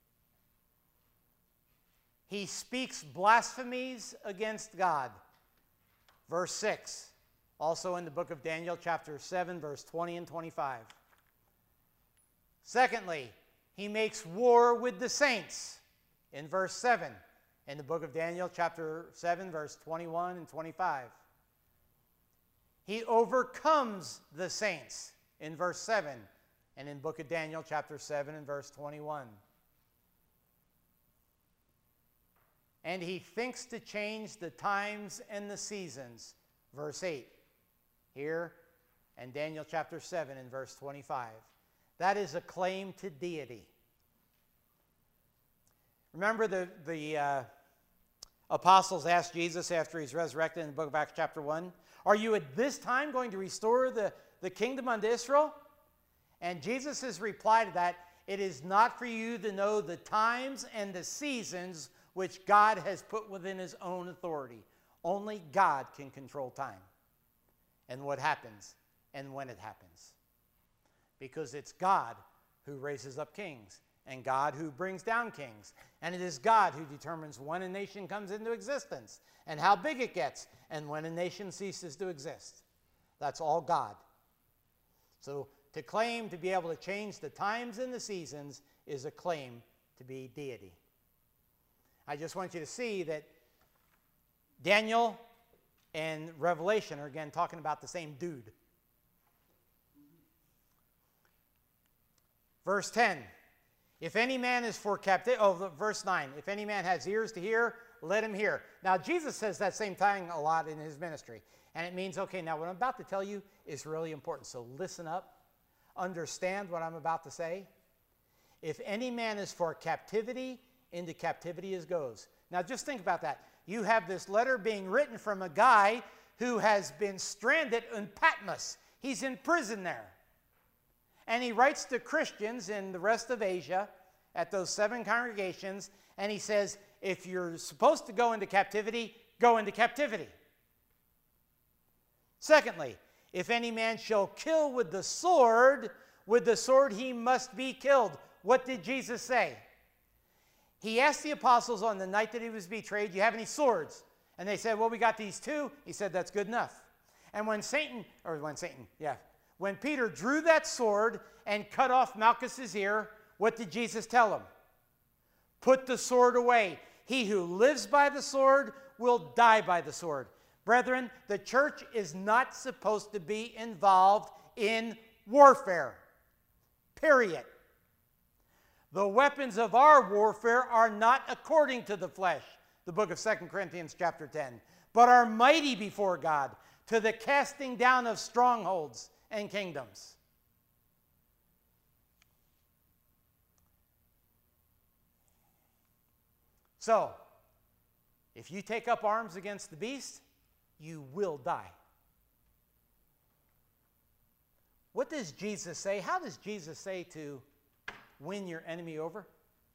[SPEAKER 1] He speaks blasphemies against God. Verse 6. Also in the book of Daniel, chapter 7, verse 20 and 25. Secondly, he makes war with the saints in verse 7 in the book of Daniel, chapter 7, verse 21 and 25. He overcomes the saints in verse 7 and in the book of Daniel, chapter 7 and verse 21. And he thinks to change the times and the seasons, verse 8, here, and Daniel chapter 7 and verse 25. That is a claim to deity. Remember the apostles asked Jesus after he's resurrected in the book of Acts chapter 1, are you at this time going to restore the kingdom unto Israel? And Jesus' reply to that, it is not for you to know the times and the seasons which God has put within his own authority. Only God can control time and what happens and when it happens. Because it's God who raises up kings and God who brings down kings. And it is God who determines when a nation comes into existence and how big it gets and when a nation ceases to exist. That's all God. So to claim to be able to change the times and the seasons is a claim to be deity. I just want you to see that Daniel and Revelation are again talking about the same dude. Verse 10, if any man is for captivity, verse 9, if any man has ears to hear, let him hear. Now, Jesus says that same thing a lot in his ministry. And it means, okay, now what I'm about to tell you is really important. So listen up. Understand what I'm about to say. If any man is for captivity, into captivity as goes. Now, just think about that. You have this letter being written from a guy who has been stranded in Patmos. He's in prison there. And he writes to Christians in the rest of Asia at those 7 congregations, and he says, if you're supposed to go into captivity, go into captivity. Secondly, if any man shall kill with the sword he must be killed. What did Jesus say? He asked the apostles on the night that he was betrayed, do you have any swords? And they said, well, we got these 2. He said, that's good enough. And when Peter drew that sword and cut off Malchus's ear, what did Jesus tell him? Put the sword away. He who lives by the sword will die by the sword. Brethren, the church is not supposed to be involved in warfare. Period. The weapons of our warfare are not according to the flesh, the book of 2 Corinthians chapter 10, but are mighty before God to the casting down of strongholds and kingdoms. So, if you take up arms against the beast, you will die. What does Jesus say? How does Jesus say to win your enemy over?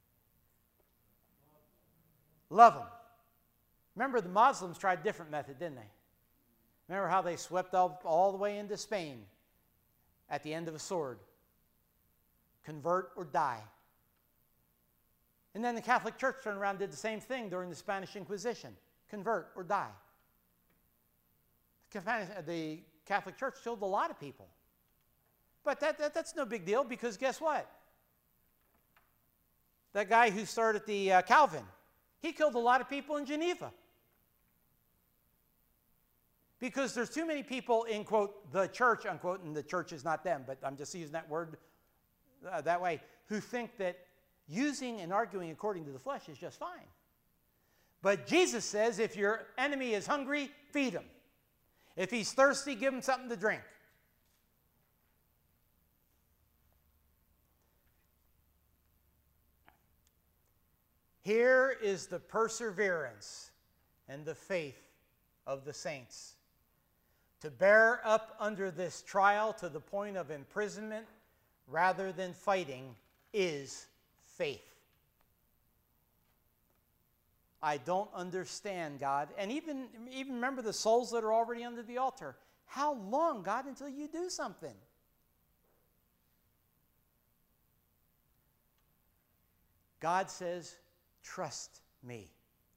[SPEAKER 1] Love them. Remember, the Muslims tried a different method, didn't they? Remember how they swept all the way into Spain at the end of a sword? Convert or die. And then the Catholic Church turned around and did the same thing during the Spanish Inquisition. Convert or die. The Catholic Church killed a lot of people. But that's no big deal, because guess what? That guy who started the Calvin, he killed a lot of people in Geneva. Because there's too many people in, quote, the church, unquote, and the church is not them, but I'm just using that word that way, who think that using and arguing according to the flesh is just fine. But Jesus says if your enemy is hungry, feed him. If he's thirsty, give him something to drink. Here is the perseverance and the faith of the saints. To bear up under this trial to the point of imprisonment rather than fighting is faith. I don't understand, God. And even remember the souls that are already under the altar. How long, God, until you do something? God says, trust me.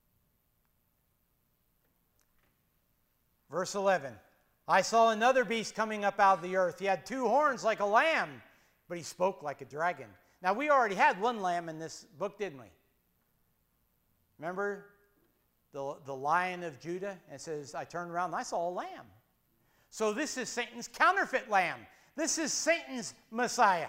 [SPEAKER 1] Verse 11, I saw another beast coming up out of the earth. He had 2 horns like a lamb, but he spoke like a dragon. Now, we already had one lamb in this book, didn't we? Remember the Lion of Judah? And it says, I turned around and I saw a lamb. So this is Satan's counterfeit lamb. This is Satan's Messiah.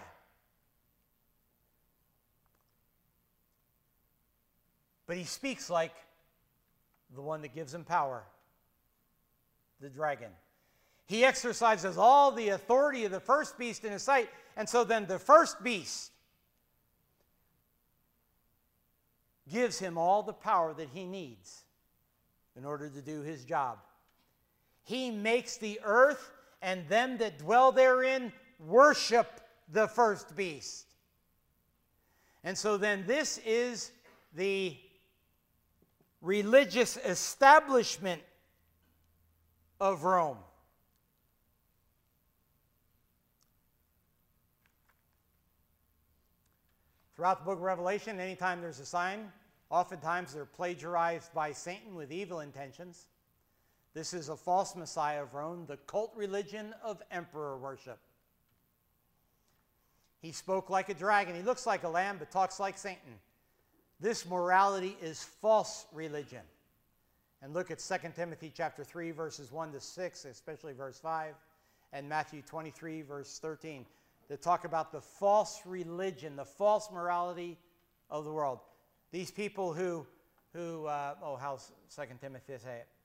[SPEAKER 1] But he speaks like the one that gives him power, the dragon. He exercises all the authority of the first beast in his sight. And so then the first beast gives him all the power that he needs in order to do his job. He makes the earth and them that dwell therein worship the first beast. And so then this is the religious establishment of Rome. Throughout the book of Revelation, anytime there's a sign, oftentimes they're plagiarized by Satan with evil intentions. This is a false Messiah of Rome, the cult religion of emperor worship. He spoke like a dragon. He looks like a lamb, but talks like Satan. This morality is false religion. And look at 2 Timothy chapter 3, verses 1 to 6, especially verse 5, and Matthew 23, verse 13. That talk about the false religion, the false morality of the world. These people how's 2 Timothy say it?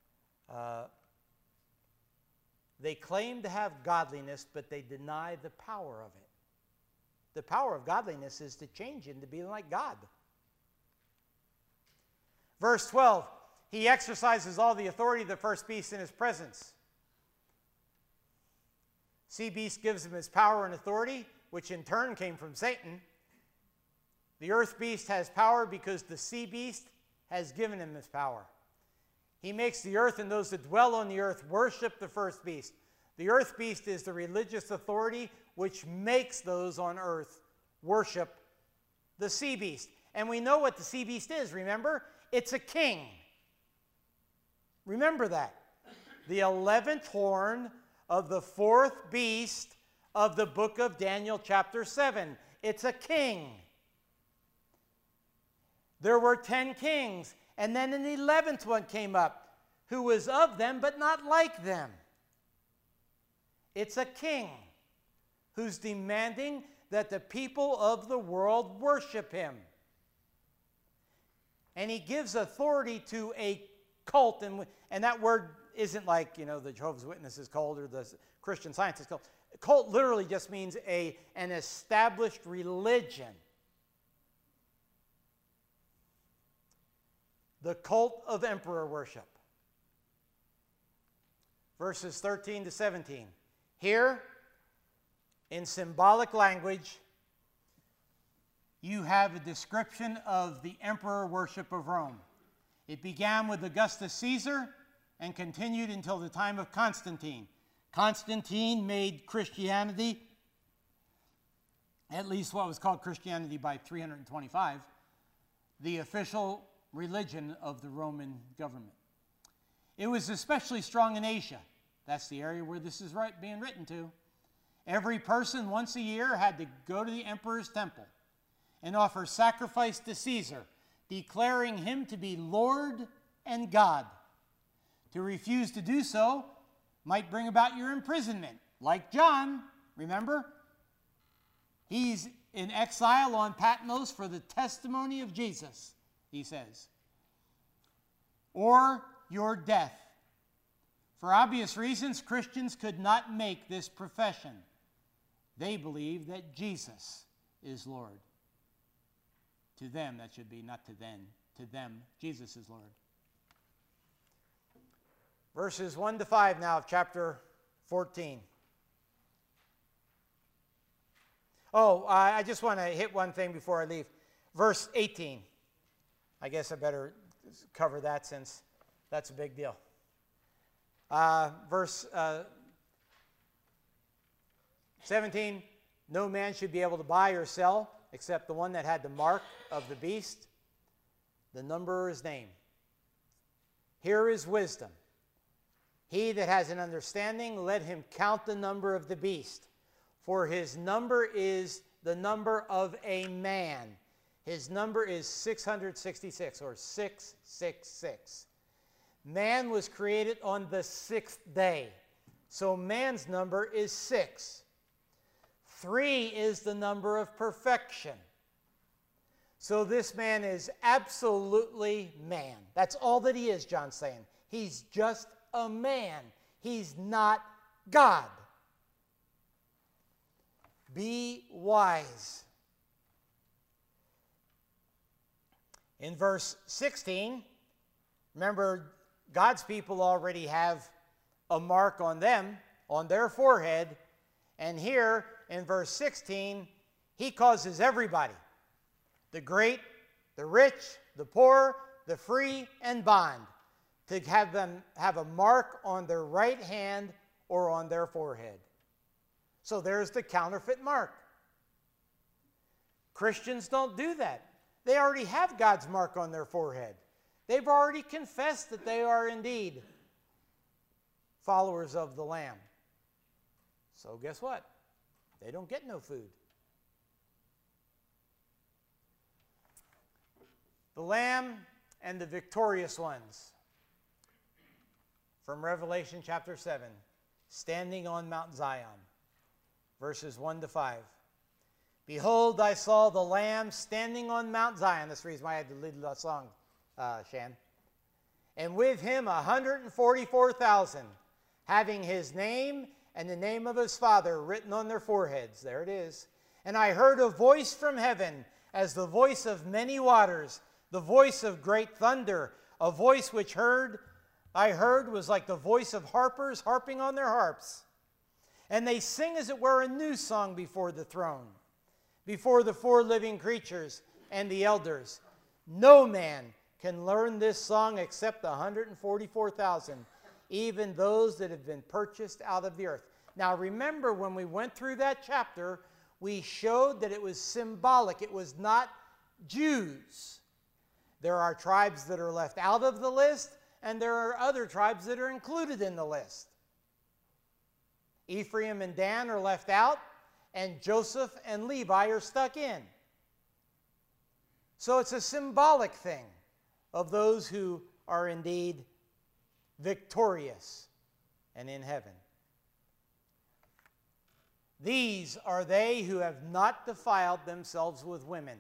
[SPEAKER 1] They claim to have godliness, but they deny the power of it. The power of godliness is to change into being like God. Verse 12, he exercises all the authority of the first beast in his presence. Sea beast gives him his power and authority, which in turn came from Satan. The earth beast has power because the sea beast has given him his power. He makes the earth and those that dwell on the earth worship the first beast. The earth beast is the religious authority which makes those on earth worship the sea beast. And we know what the sea beast is, remember? It's a king. Remember that. The 11th horn of the 4th beast of the book of Daniel chapter 7. It's a king. There were 10 kings, and then an 11th one came up, who was of them but not like them. It's a king who's demanding that the people of the world worship him. And he gives authority to a cult, and that word isn't like, the Jehovah's Witnesses cult or the Christian Scientist cult. Cult literally just means an established religion. The cult of emperor worship. Verses 13 to 17. Here, in symbolic language, you have a description of the emperor worship of Rome. It began with Augustus Caesar and continued until the time of Constantine. Constantine made Christianity, at least what was called Christianity by 325, the official religion of the Roman government. It was especially strong in Asia. That's the area where this is being written to. Every person once a year had to go to the emperor's temple and offer sacrifice to Caesar, declaring him to be Lord and God. To refuse to do so might bring about your imprisonment, like John, remember? He's in exile on Patmos for the testimony of Jesus, he says. Or your death. For obvious reasons, Christians could not make this profession. They believe that Jesus is Lord. To them, that should be not to them. To them, Jesus is Lord. Verses 1 to 5 now of chapter 14. I just want to hit one thing before I leave. Verse 18. I guess I better cover that since that's a big deal. Verse 17. no man should be able to buy or sell except the one that had the mark of the beast, the number of his name. Here is wisdom. He that has an understanding, let him count the number of the beast. For his number is the number of a man. His number is 666, or 666. Man was created on the 6th day. So man's number is 6. 3 is the number of perfection. So this man is absolutely man. That's all that he is, John's saying. He's just a man. He's not God. Be wise. In verse 16, remember, God's people already have a mark on them, on their forehead. And here in verse 16, he causes everybody, the great, the rich, the poor, the free, and bond, to have them have a mark on their right hand or on their forehead. So there's the counterfeit mark. Christians don't do that. They already have God's mark on their forehead. They've already confessed that they are indeed followers of the Lamb. So guess what? They don't get no food. The Lamb and the victorious ones. From Revelation chapter 7, standing on Mount Zion, verses 1 to 5. Behold, I saw the Lamb standing on Mount Zion. That's the reason why I had to lead the song, Shan. And with him 144,000, having his name and the name of his Father written on their foreheads. There it is. And I heard a voice from heaven, as the voice of many waters, the voice of great thunder, a voice which I heard was like the voice of harpers harping on their harps. And they sing, as it were, a new song before the throne, before the 4 living creatures and the elders. No man can learn this song except the 144,000, even those that have been purchased out of the earth. Now remember, when we went through that chapter, we showed that it was symbolic. It was not Jews. There are tribes that are left out of the list, and there are other tribes that are included in the list. Ephraim and Dan are left out, and Joseph and Levi are stuck in. So it's a symbolic thing of those who are indeed victorious and in heaven. These are they who have not defiled themselves with women.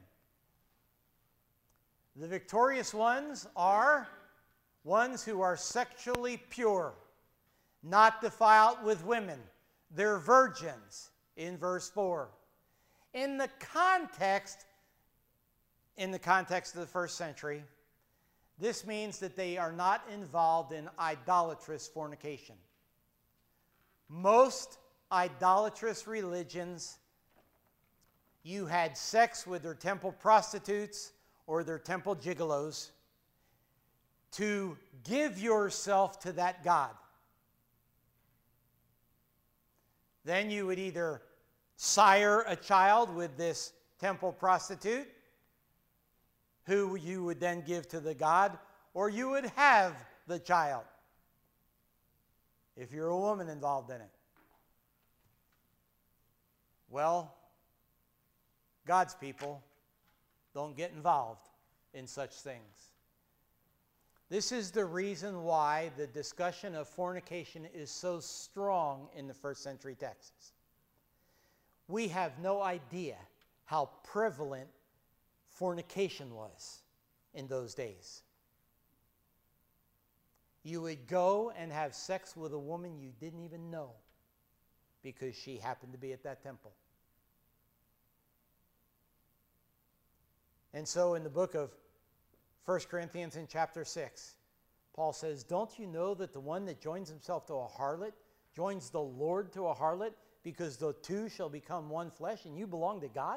[SPEAKER 1] The victorious ones are ones who are sexually pure, not defiled with women. They're virgins, in verse 4. In the context of the first century, this means that they are not involved in idolatrous fornication. Most idolatrous religions, you had sex with their temple prostitutes or their temple gigolos to give yourself to that god. Then you would either sire a child with this temple prostitute, who you would then give to the god, or you would have the child, if you're a woman involved in it. Well, God's people don't get involved in such things. This is the reason why the discussion of fornication is so strong in the first century texts. We have no idea how prevalent fornication was in those days. You would go and have sex with a woman you didn't even know because she happened to be at that temple. And so in the book of 1 Corinthians in chapter 6, Paul says, don't you know that the one that joins himself to a harlot joins the Lord to a harlot, because the two shall become one flesh, and you belong to God?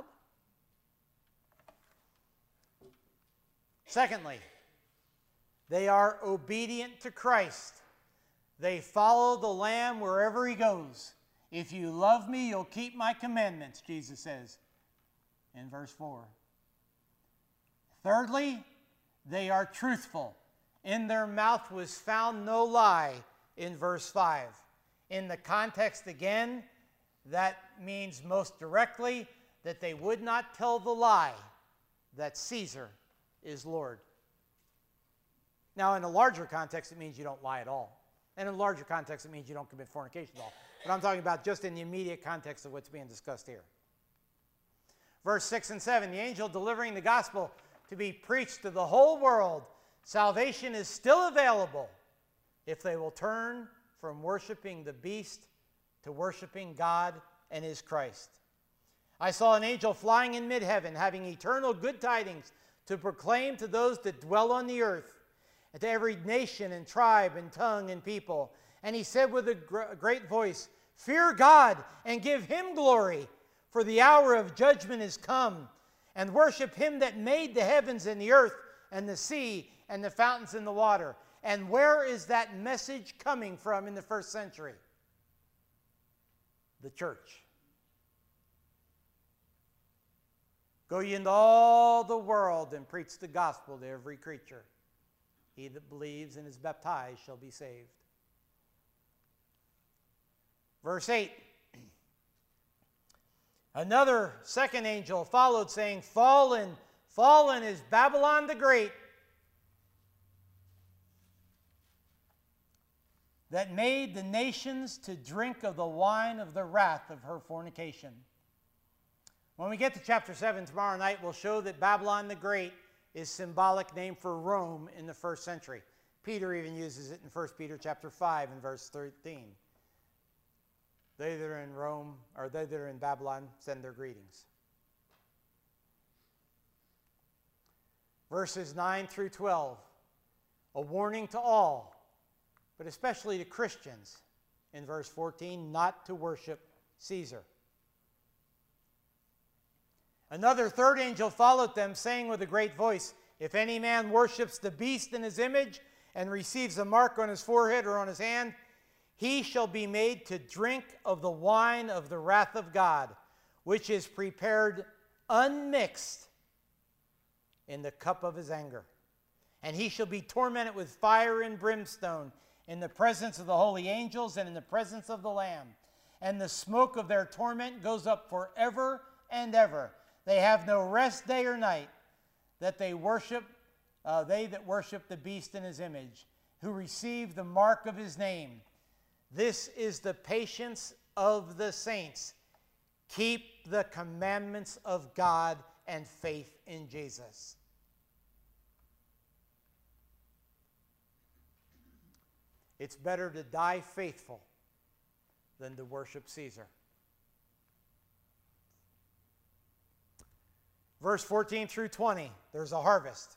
[SPEAKER 1] Secondly, they are obedient to Christ. They follow the Lamb wherever he goes. If you love me, you'll keep my commandments, Jesus says in verse 4. Thirdly, they are truthful. In their mouth was found no lie in verse 5. In the context again, that means most directly that they would not tell the lie that Caesar is Lord. Now, in a larger context, it means you don't lie at all. And in a larger context, it means you don't commit fornication at all. But I'm talking about just in the immediate context of what's being discussed here. Verse 6 and 7, the angel delivering the gospel to be preached to the whole world. Salvation is still available if they will turn from worshiping the beast to worshiping God and his Christ. I saw an angel flying in mid-heaven, having eternal good tidings to proclaim to those that dwell on the earth, and to every nation and tribe and tongue and people. And he said with a great voice, fear God and give him glory, for the hour of judgment is come, and worship him that made the heavens and the earth and the sea and the fountains in the water. And where is that message coming from in the first century? The church. Go ye into all the world and preach the gospel to every creature. He that believes and is baptized shall be saved. Verse 8. Another second angel followed, saying, fallen, fallen is Babylon the Great, that made the nations to drink of the wine of the wrath of her fornication. When we get to chapter 7 tomorrow night, we'll show that Babylon the Great is symbolic name for Rome in the first century. Peter even uses it in 1 Peter chapter 5 and verse 13. They that are in Rome, or they that are in Babylon, send their greetings. Verses 9 through 12, a warning to all, but especially to Christians. In verse 14, not to worship Caesar. Another third angel followed them, saying with a great voice, if any man worships the beast in his image and receives a mark on his forehead or on his hand, he shall be made to drink of the wine of the wrath of God, which is prepared unmixed in the cup of his anger. And he shall be tormented with fire and brimstone in the presence of the holy angels and in the presence of the Lamb. And the smoke of their torment goes up forever and ever. They have no rest day or night, that they that worship the beast in his image, who receive the mark of his name. This is the patience of the saints. Keep the commandments of God and faith in Jesus. It's better to die faithful than to worship Caesar. Verse 14 through 20, there's a harvest.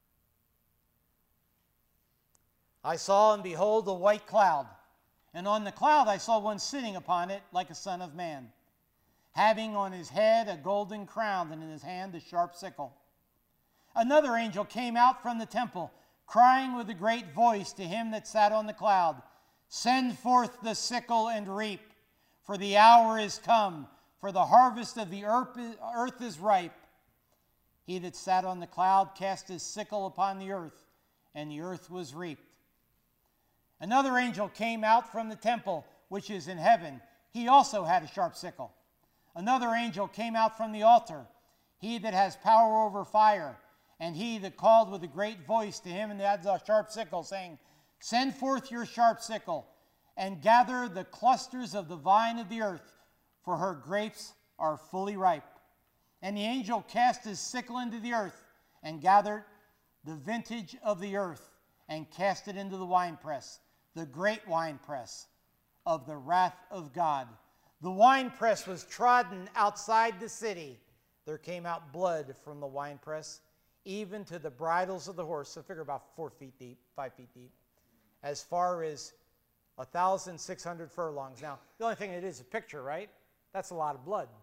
[SPEAKER 1] I saw and behold a white cloud, and on the cloud I saw one sitting upon it like a son of man, having on his head a golden crown, and in his hand a sharp sickle. Another angel came out from the temple, crying with a great voice to him that sat on the cloud, send forth the sickle and reap, for the hour is come, for the harvest of the earth is ripe. He that sat on the cloud cast his sickle upon the earth, and the earth was reaped. Another angel came out from the temple, which is in heaven. He also had a sharp sickle. Another angel came out from the altar, he that has power over fire, and he that called with a great voice to him that had a sharp sickle, saying, send forth your sharp sickle, and gather the clusters of the vine of the earth, for her grapes are fully ripe. And the angel cast his sickle into the earth, and gathered the vintage of the earth, and cast it into the winepress, the great winepress of the wrath of God. The winepress was trodden outside the city. There came out blood from the winepress, even to the bridles of the horse. So figure about 4 feet deep, 5 feet deep, as far as 1,600 furlongs. Now, the only thing it is a picture, right? That's a lot of blood.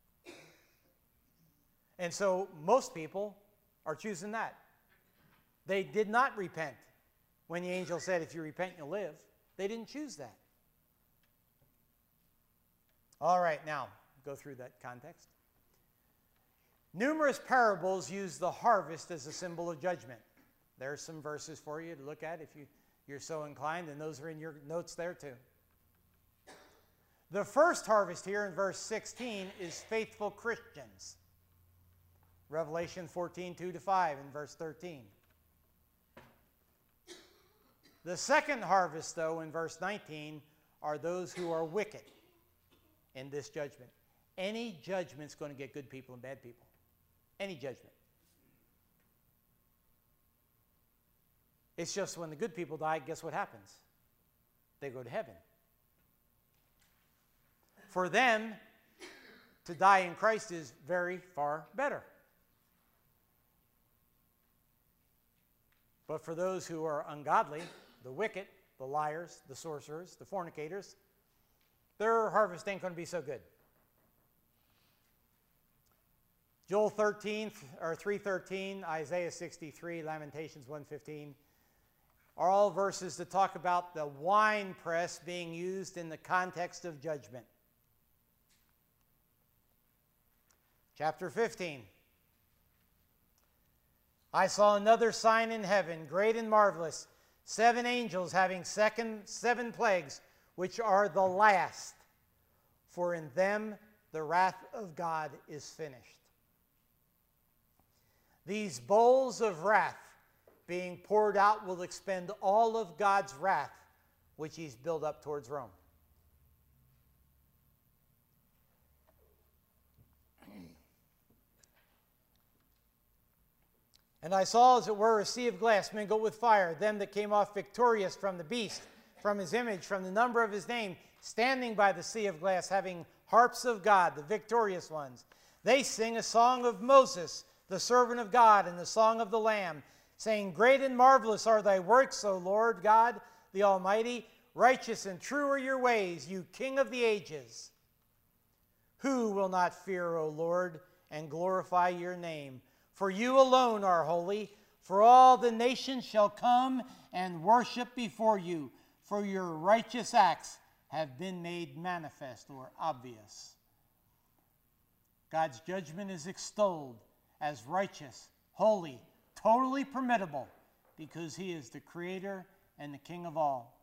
[SPEAKER 1] And so most people are choosing that. They did not repent when the angel said, if you repent, you'll live. They didn't choose that. All right, now go through that context. Numerous parables use the harvest as a symbol of judgment. There's some verses for you to look at if you're so inclined, and those are in your notes there too. The first harvest here in verse 16 is faithful Christians. Revelation 14, 2-5 and verse 13. The second harvest, though, in verse 19, are those who are wicked in this judgment. Any judgment's going to get good people and bad people. Any judgment. It's just when the good people die, guess what happens? They go to heaven. For them, to die in Christ is very far better. But for those who are ungodly, the wicked, the liars, the sorcerers, the fornicators, their harvest ain't going to be so good. Joel 3:13, Isaiah 63, Lamentations 1:15 are all verses that talk about the winepress being used in the context of judgment. Chapter 15. I saw another sign in heaven, great and marvelous, 7 angels having 7 plagues, which are the last, for in them the wrath of God is finished. These bowls of wrath being poured out will expend all of God's wrath, which he's built up towards Rome. And I saw, as it were, a sea of glass mingled with fire, them that came off victorious from the beast, from his image, from the number of his name, standing by the sea of glass, having harps of God, the victorious ones. They sing a song of Moses, the servant of God, and the song of the Lamb, saying, Great and marvelous are thy works, O Lord God, the Almighty. Righteous and true are your ways, you King of the ages. Who will not fear, O Lord, and glorify your name? For you alone are holy, for all the nations shall come and worship before you, for your righteous acts have been made manifest or obvious. God's judgment is extolled as righteous, holy, totally permittable, because he is the creator and the king of all.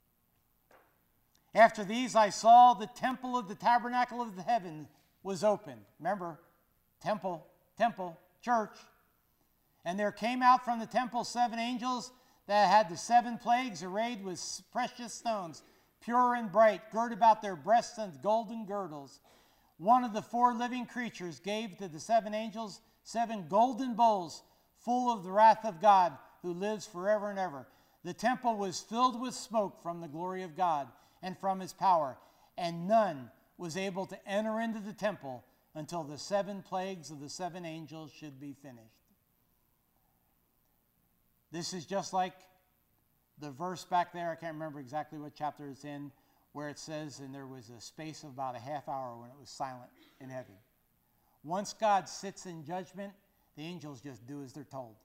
[SPEAKER 1] After these I saw the temple of the tabernacle of the heaven was opened. Remember, temple, church. And there came out from the temple 7 angels that had the 7 plagues, arrayed with precious stones, pure and bright, girt about their breasts and golden girdles. One of the 4 living creatures gave to the 7 angels 7 golden bowls full of the wrath of God, who lives forever and ever. The temple was filled with smoke from the glory of God and from his power, and none was able to enter into the temple until the 7 plagues of the 7 angels should be finished. This is just like the verse back there, I can't remember exactly what chapter it's in, where it says, and there was a space of about a half hour when it was silent in heaven. Once God sits in judgment, the angels just do as they're told.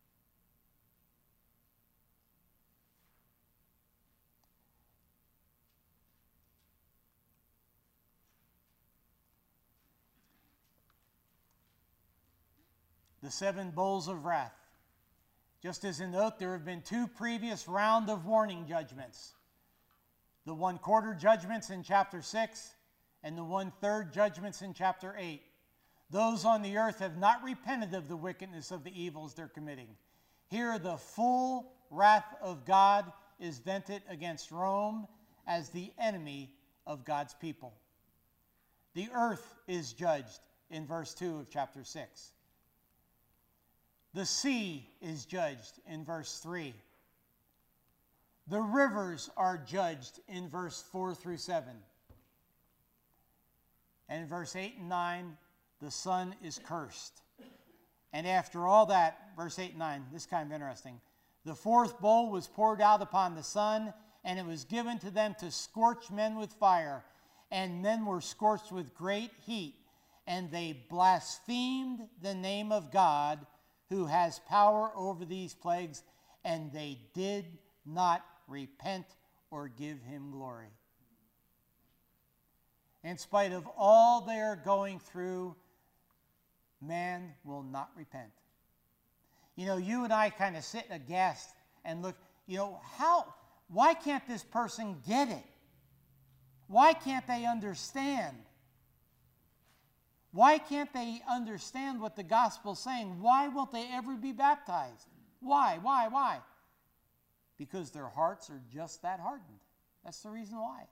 [SPEAKER 1] The 7 bowls of wrath. Just as in the oath, there have been 2 previous round of warning judgments. The 1/4 judgments in chapter 6 and the 1/3 judgments in chapter 8. Those on the earth have not repented of the wickedness of the evils they're committing. Here the full wrath of God is vented against Rome as the enemy of God's people. The earth is judged in verse 2 of chapter 6. The sea is judged in verse 3. The rivers are judged in verse 4 through 7. And in verse 8 and 9, the sun is cursed. And after all that, verse 8 and 9, this is kind of interesting. The 4th bowl was poured out upon the sun, and it was given to them to scorch men with fire. And men were scorched with great heat, and they blasphemed the name of God, who has power over these plagues, and they did not repent or give him glory. In spite of all they are going through, man will not repent. You know, you and I kind of sit aghast and look, you know, why can't this person get it? Why can't they understand? Why can't they understand what the gospel's saying? Why won't they ever be baptized? Why? Because their hearts are just that hardened. That's the reason why.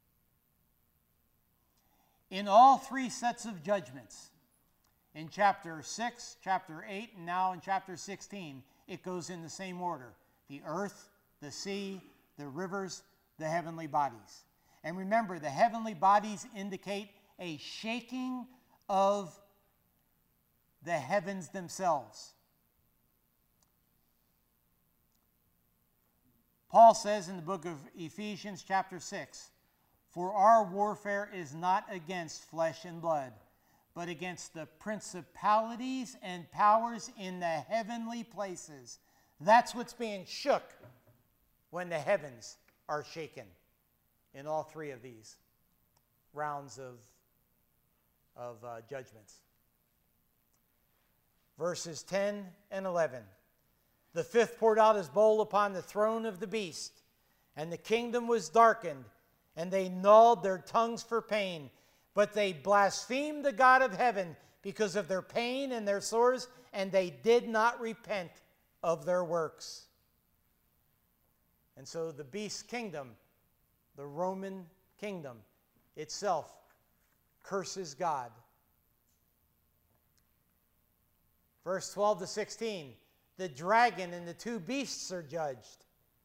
[SPEAKER 1] In all three sets of judgments, in chapter 6, chapter 8, and now in chapter 16, it goes in the same order. The earth, the sea, the rivers, the heavenly bodies. And remember, the heavenly bodies indicate a shaking of the heavens themselves. Paul says in the book of Ephesians chapter 6, "For our warfare is not against flesh and blood, but against the principalities and powers in the heavenly places." That's what's being shook when the heavens are shaken in all three of these rounds of judgments. Verses 10 and 11. "The fifth poured out his bowl upon the throne of the beast, and the kingdom was darkened, and they gnawed their tongues for pain. But they blasphemed the God of heaven because of their pain and their sores, and they did not repent of their works." And so the beast's kingdom, the Roman kingdom itself, curses God. Verse 12 to 16, "The dragon and the two beasts are judged.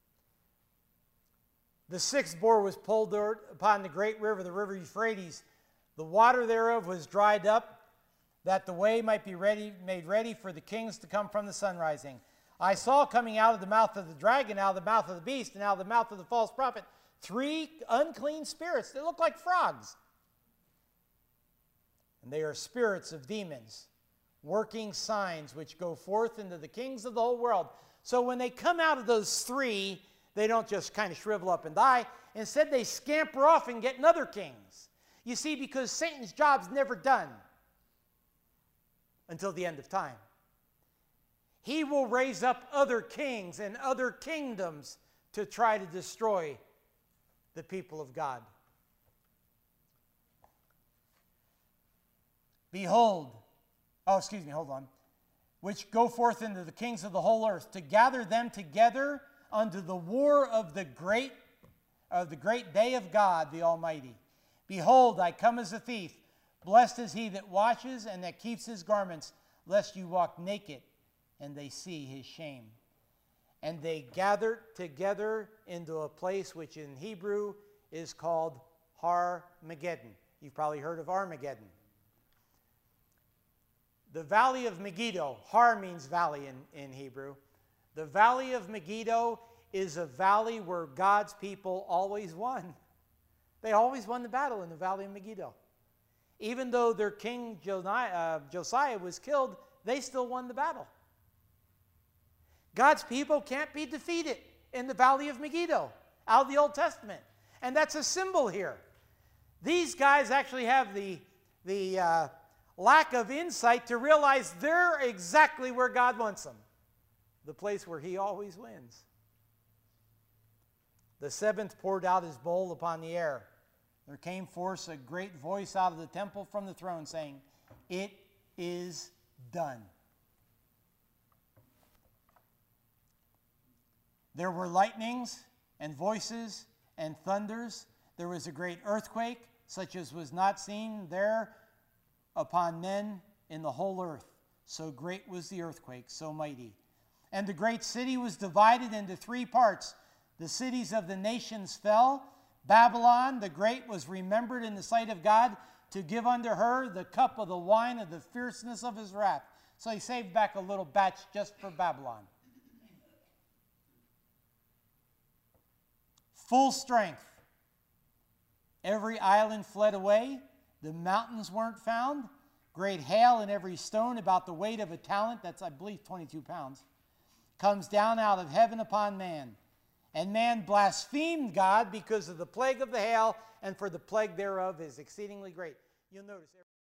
[SPEAKER 1] The sixth boar was pulled upon the great river, the river Euphrates. The water thereof was dried up, that the way might be made ready for the kings to come from the sun rising. I saw coming out of the mouth of the dragon, out of the mouth of the beast, and out of the mouth of the false prophet, 3 unclean spirits that look like frogs. And they are spirits of demons, working signs which go forth into the kings of the whole world." So when they come out of those 3, they don't just kind of shrivel up and die. Instead, they scamper off and get other kings. You see, because Satan's job's never done until the end of time. He will raise up other kings and other kingdoms to try to destroy the people of God. "Behold," "which go forth into the kings of the whole earth, to gather them together unto the war of the great day of God the Almighty. Behold, I come as a thief. Blessed is he that watches and that keeps his garments, lest you walk naked and they see his shame. And they gathered together into a place which in Hebrew is called Har-Mageddon." You've probably heard of Armageddon. The valley of Megiddo, Har means valley in Hebrew. The valley of Megiddo is a valley where God's people always won. They always won the battle in the valley of Megiddo. Even though their king Josiah was killed, they still won the battle. God's people can't be defeated in the valley of Megiddo out of the Old Testament. And that's a symbol here. These guys actually have the lack of insight to realize they're exactly where God wants them, the place where he always wins. "The seventh poured out his bowl upon the air. There came forth a great voice out of the temple from the throne, saying, 'It is done.' There were lightnings and voices and thunders. There was a great earthquake, such as was not seen there upon men in the whole earth. So great was the earthquake, so mighty. And the great city was divided into 3 parts. The cities of the nations fell. Babylon the great was remembered in the sight of God to give unto her the cup of the wine of the fierceness of his wrath." So he saved back a little batch just for Babylon. "Full strength. Every island fled away. The mountains weren't found. Great hail and every stone about the weight of a talent," that's I believe 22 pounds, "comes down out of heaven upon man. And man blasphemed God because of the plague of the hail, and for the plague thereof is exceedingly great. You'll notice